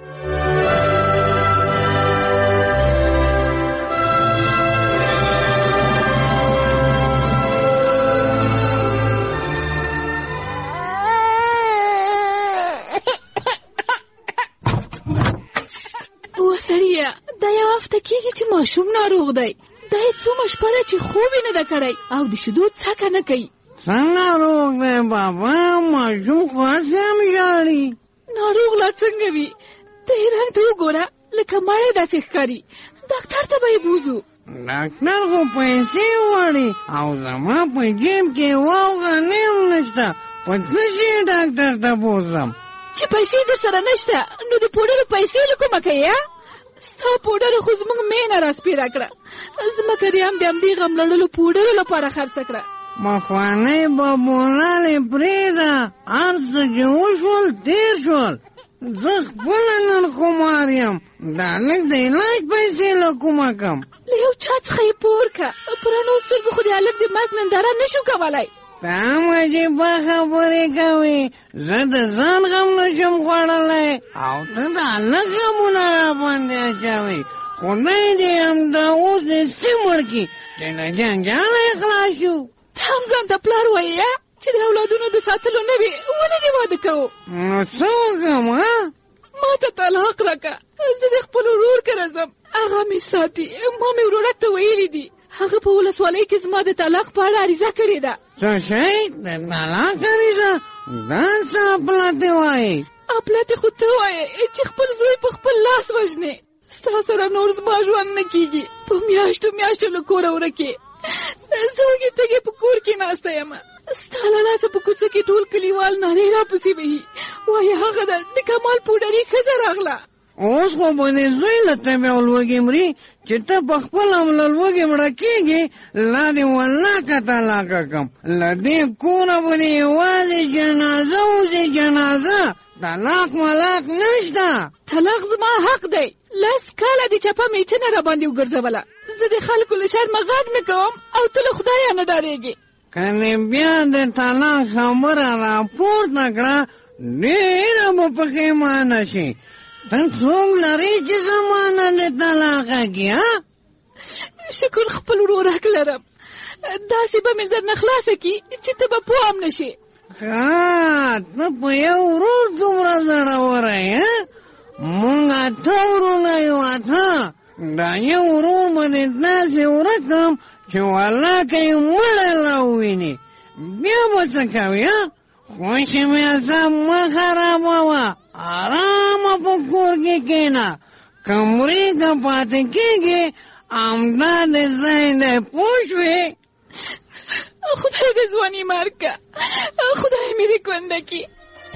کېږي چې ماشوم ناروغ دی. دا یې څومره شپه ده چې خوب یې نه ده کړی او د شیدو څکه نه کوي. څنګه ناروغ دی بابا؟ ماشوم خو هسې هم ژاړي. ناروغ لا څنګه وي؟ ته یې رنګ ته وګوره لکه مړی داسې ښکاري. ډاکټر ته به یې بوځو. ډاکټر خو پیسې غواړي او زما په جیب کې واو غنی هم نشته. په څه شي ډاکټر ته بوځم؟ چې پیسې در سره نشته نو د پوډرو پیسې له کومه کوې؟ ستا پوډر خو زموږ مینه راسپېره کړه. ځمکه دې هم د همدې غم لړلو پوډرو لپاره خرڅه کړه. مخوانۍ بابولالې پرېږده، هر څه چې وشول تېر شول. زه خپله نن خمار یم. دا لږ د علاج پیسې له کومه کم؟ له یو چا څخه یې پور که. په رڼو سترګو خو د هلک د مرګ ننداره نه شو کولی. ته هم عجیبه خبرې کوې. زه د ځان غم نشم خوړلی او ته د هلک غمونه راباندې اچوې. خدای دې همدا اوس دې سمر کړي چې له جنجاله یې خلاص شو. ته هم ځان ته پلار وایې چې د اولادونو د ساتلو نه وي ولې دې واده کوو؟ نو څه وکړم؟ ما ته طلاق راکړه. زه د خپل ورور کره ځم، هغه مې ساتي. ما مې ورورک ته ویلي دي هغه په ولسوالۍ کې زما د طلاق په اړه عریضه کړې ده. څه شی؟ د طلاق عریضه؟ دا څه اپلاتې وایې؟ اپلاتې خو ته وایې چې خپل زوی په خپل لاس وژنې. ستا سره نور زما ژوند نه کېږي. په میاشتو میاشتو له کوره ورکې. زه وږې تږې په کور کې ناسته یم. ستا له لاسه په کوڅه کې ټول کلیوال نارې راپسې وهي، وایي هغه ده د کمال پوډري ښځه راغله. اوس خو به دې زوی له طبع لوږې مري چې ته په خپله هم له لوږې مړه کېږې. لا دې والله که طلاقه کړم له دې کوره به دې یوازې جنازه وځي جنازه. طلاق ملاق نشته. طلاق زما حق دی. لس کاله دې چپه میچنه راباندې وګرځوله. زه د خلکو له شرمه غږ نه کوم او ته له خدایه نه ډارېږې. که دې بیا د طلاق خبره راپورته کړه ډېره به پښیمانه شي. ته څوک لرې چې زمانه دې طلاقه کړي؟ شکر خپل ورورک لرم. داسې به مې درنه خلاصه کړي چې ته به پوه هم نه شې. ښه، ته په یو ورور دومره زړوره یې؟ مونږ اته ورونه یو، اته. دا یو ورور به دې داسې ورکم چې والله که یې مړی لا ووینې بیا به څه کوې؟ خوښې مې اعصاب مه خرابوه. آرامه په کور کې کښېنه. که مرې که پاتې کېږې همدا دې ځای دی، پوه شوې؟ خدای دې ځواني مارګ که. خدای مې دې کونده کړي.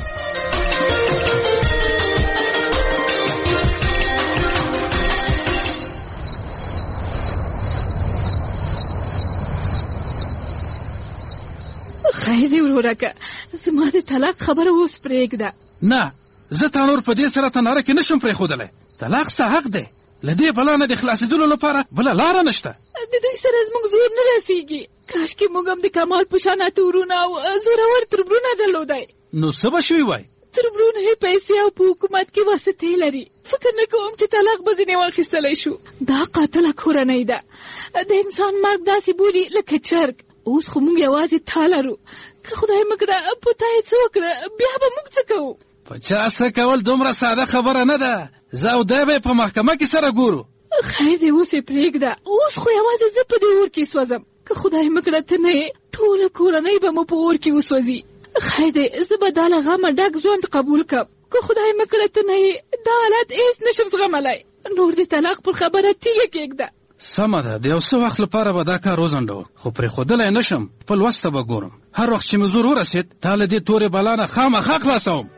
خیر دې ورورکه، زما د طلاق خبره اوس پرېږده. نه، زه تا نور په دې سره تناره کې نشم پرېښودلی. طلاق ستا حق دی. له دې بلا نه د خلاصېدلو لپاره بله لاره نشته. د دوی سره زموږ زور نه رسېږي. کاشکې موږ هم د کمال په شان اته ورونه او زورور تربرونه درلودی. نو څه به شوي وای؟ تربرونه یې پیسې او په حکومت کې واسطې لري. فکر نه کوم چې طلاق به ځینې واخیستلی شو. دا قاتله کورنۍ ده. د انسان مرګ داسې بولي لکه چرګ. اوس خو موږ یوازې تا لرو. که خدای مکړه په تا یې څه وکړه بیا به موږ څه کوو؟ په چا څه کول دومره ساده خبره نه ده. زه او دی به یې په محکمه کې سره ګورو. خیر دی اوس یې پرېږده. اوس خو یوازې زه په دې اور کې سوځم. که خدای مکړه ته نه یې ټوله کورنۍ به مو په اور کې وسوځي. خیر دی زه به دا له غمه ډک ژوند قبول کړم. که خدای مکړه ته نه یې دا حالت هېڅ نشم زغملی. نور د طلاق پر خبره تیږه کېږده. سمه ده، د یو څه وخت لپاره به دا کار وځنډوم، خو پرېښودلی نشم. خپل وس ته به ګورم. هر وخت چې مې زور ورسېد تا له دې تورې بلا نه خامخا خلاصوم.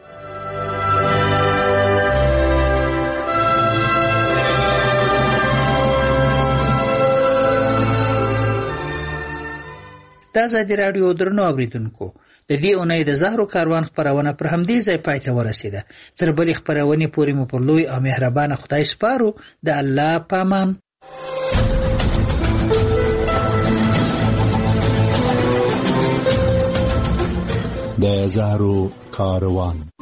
د ازادي راډیو درنو اورېدونکو، د دې اونۍ د زهرو کاروان خپرونه پر همدې ځای پای ته ورسیده. تر بلې خپرونې پورې مو پر لوی او مهربانه خدای سپارو. د الله پامان. د زهرو کاروان.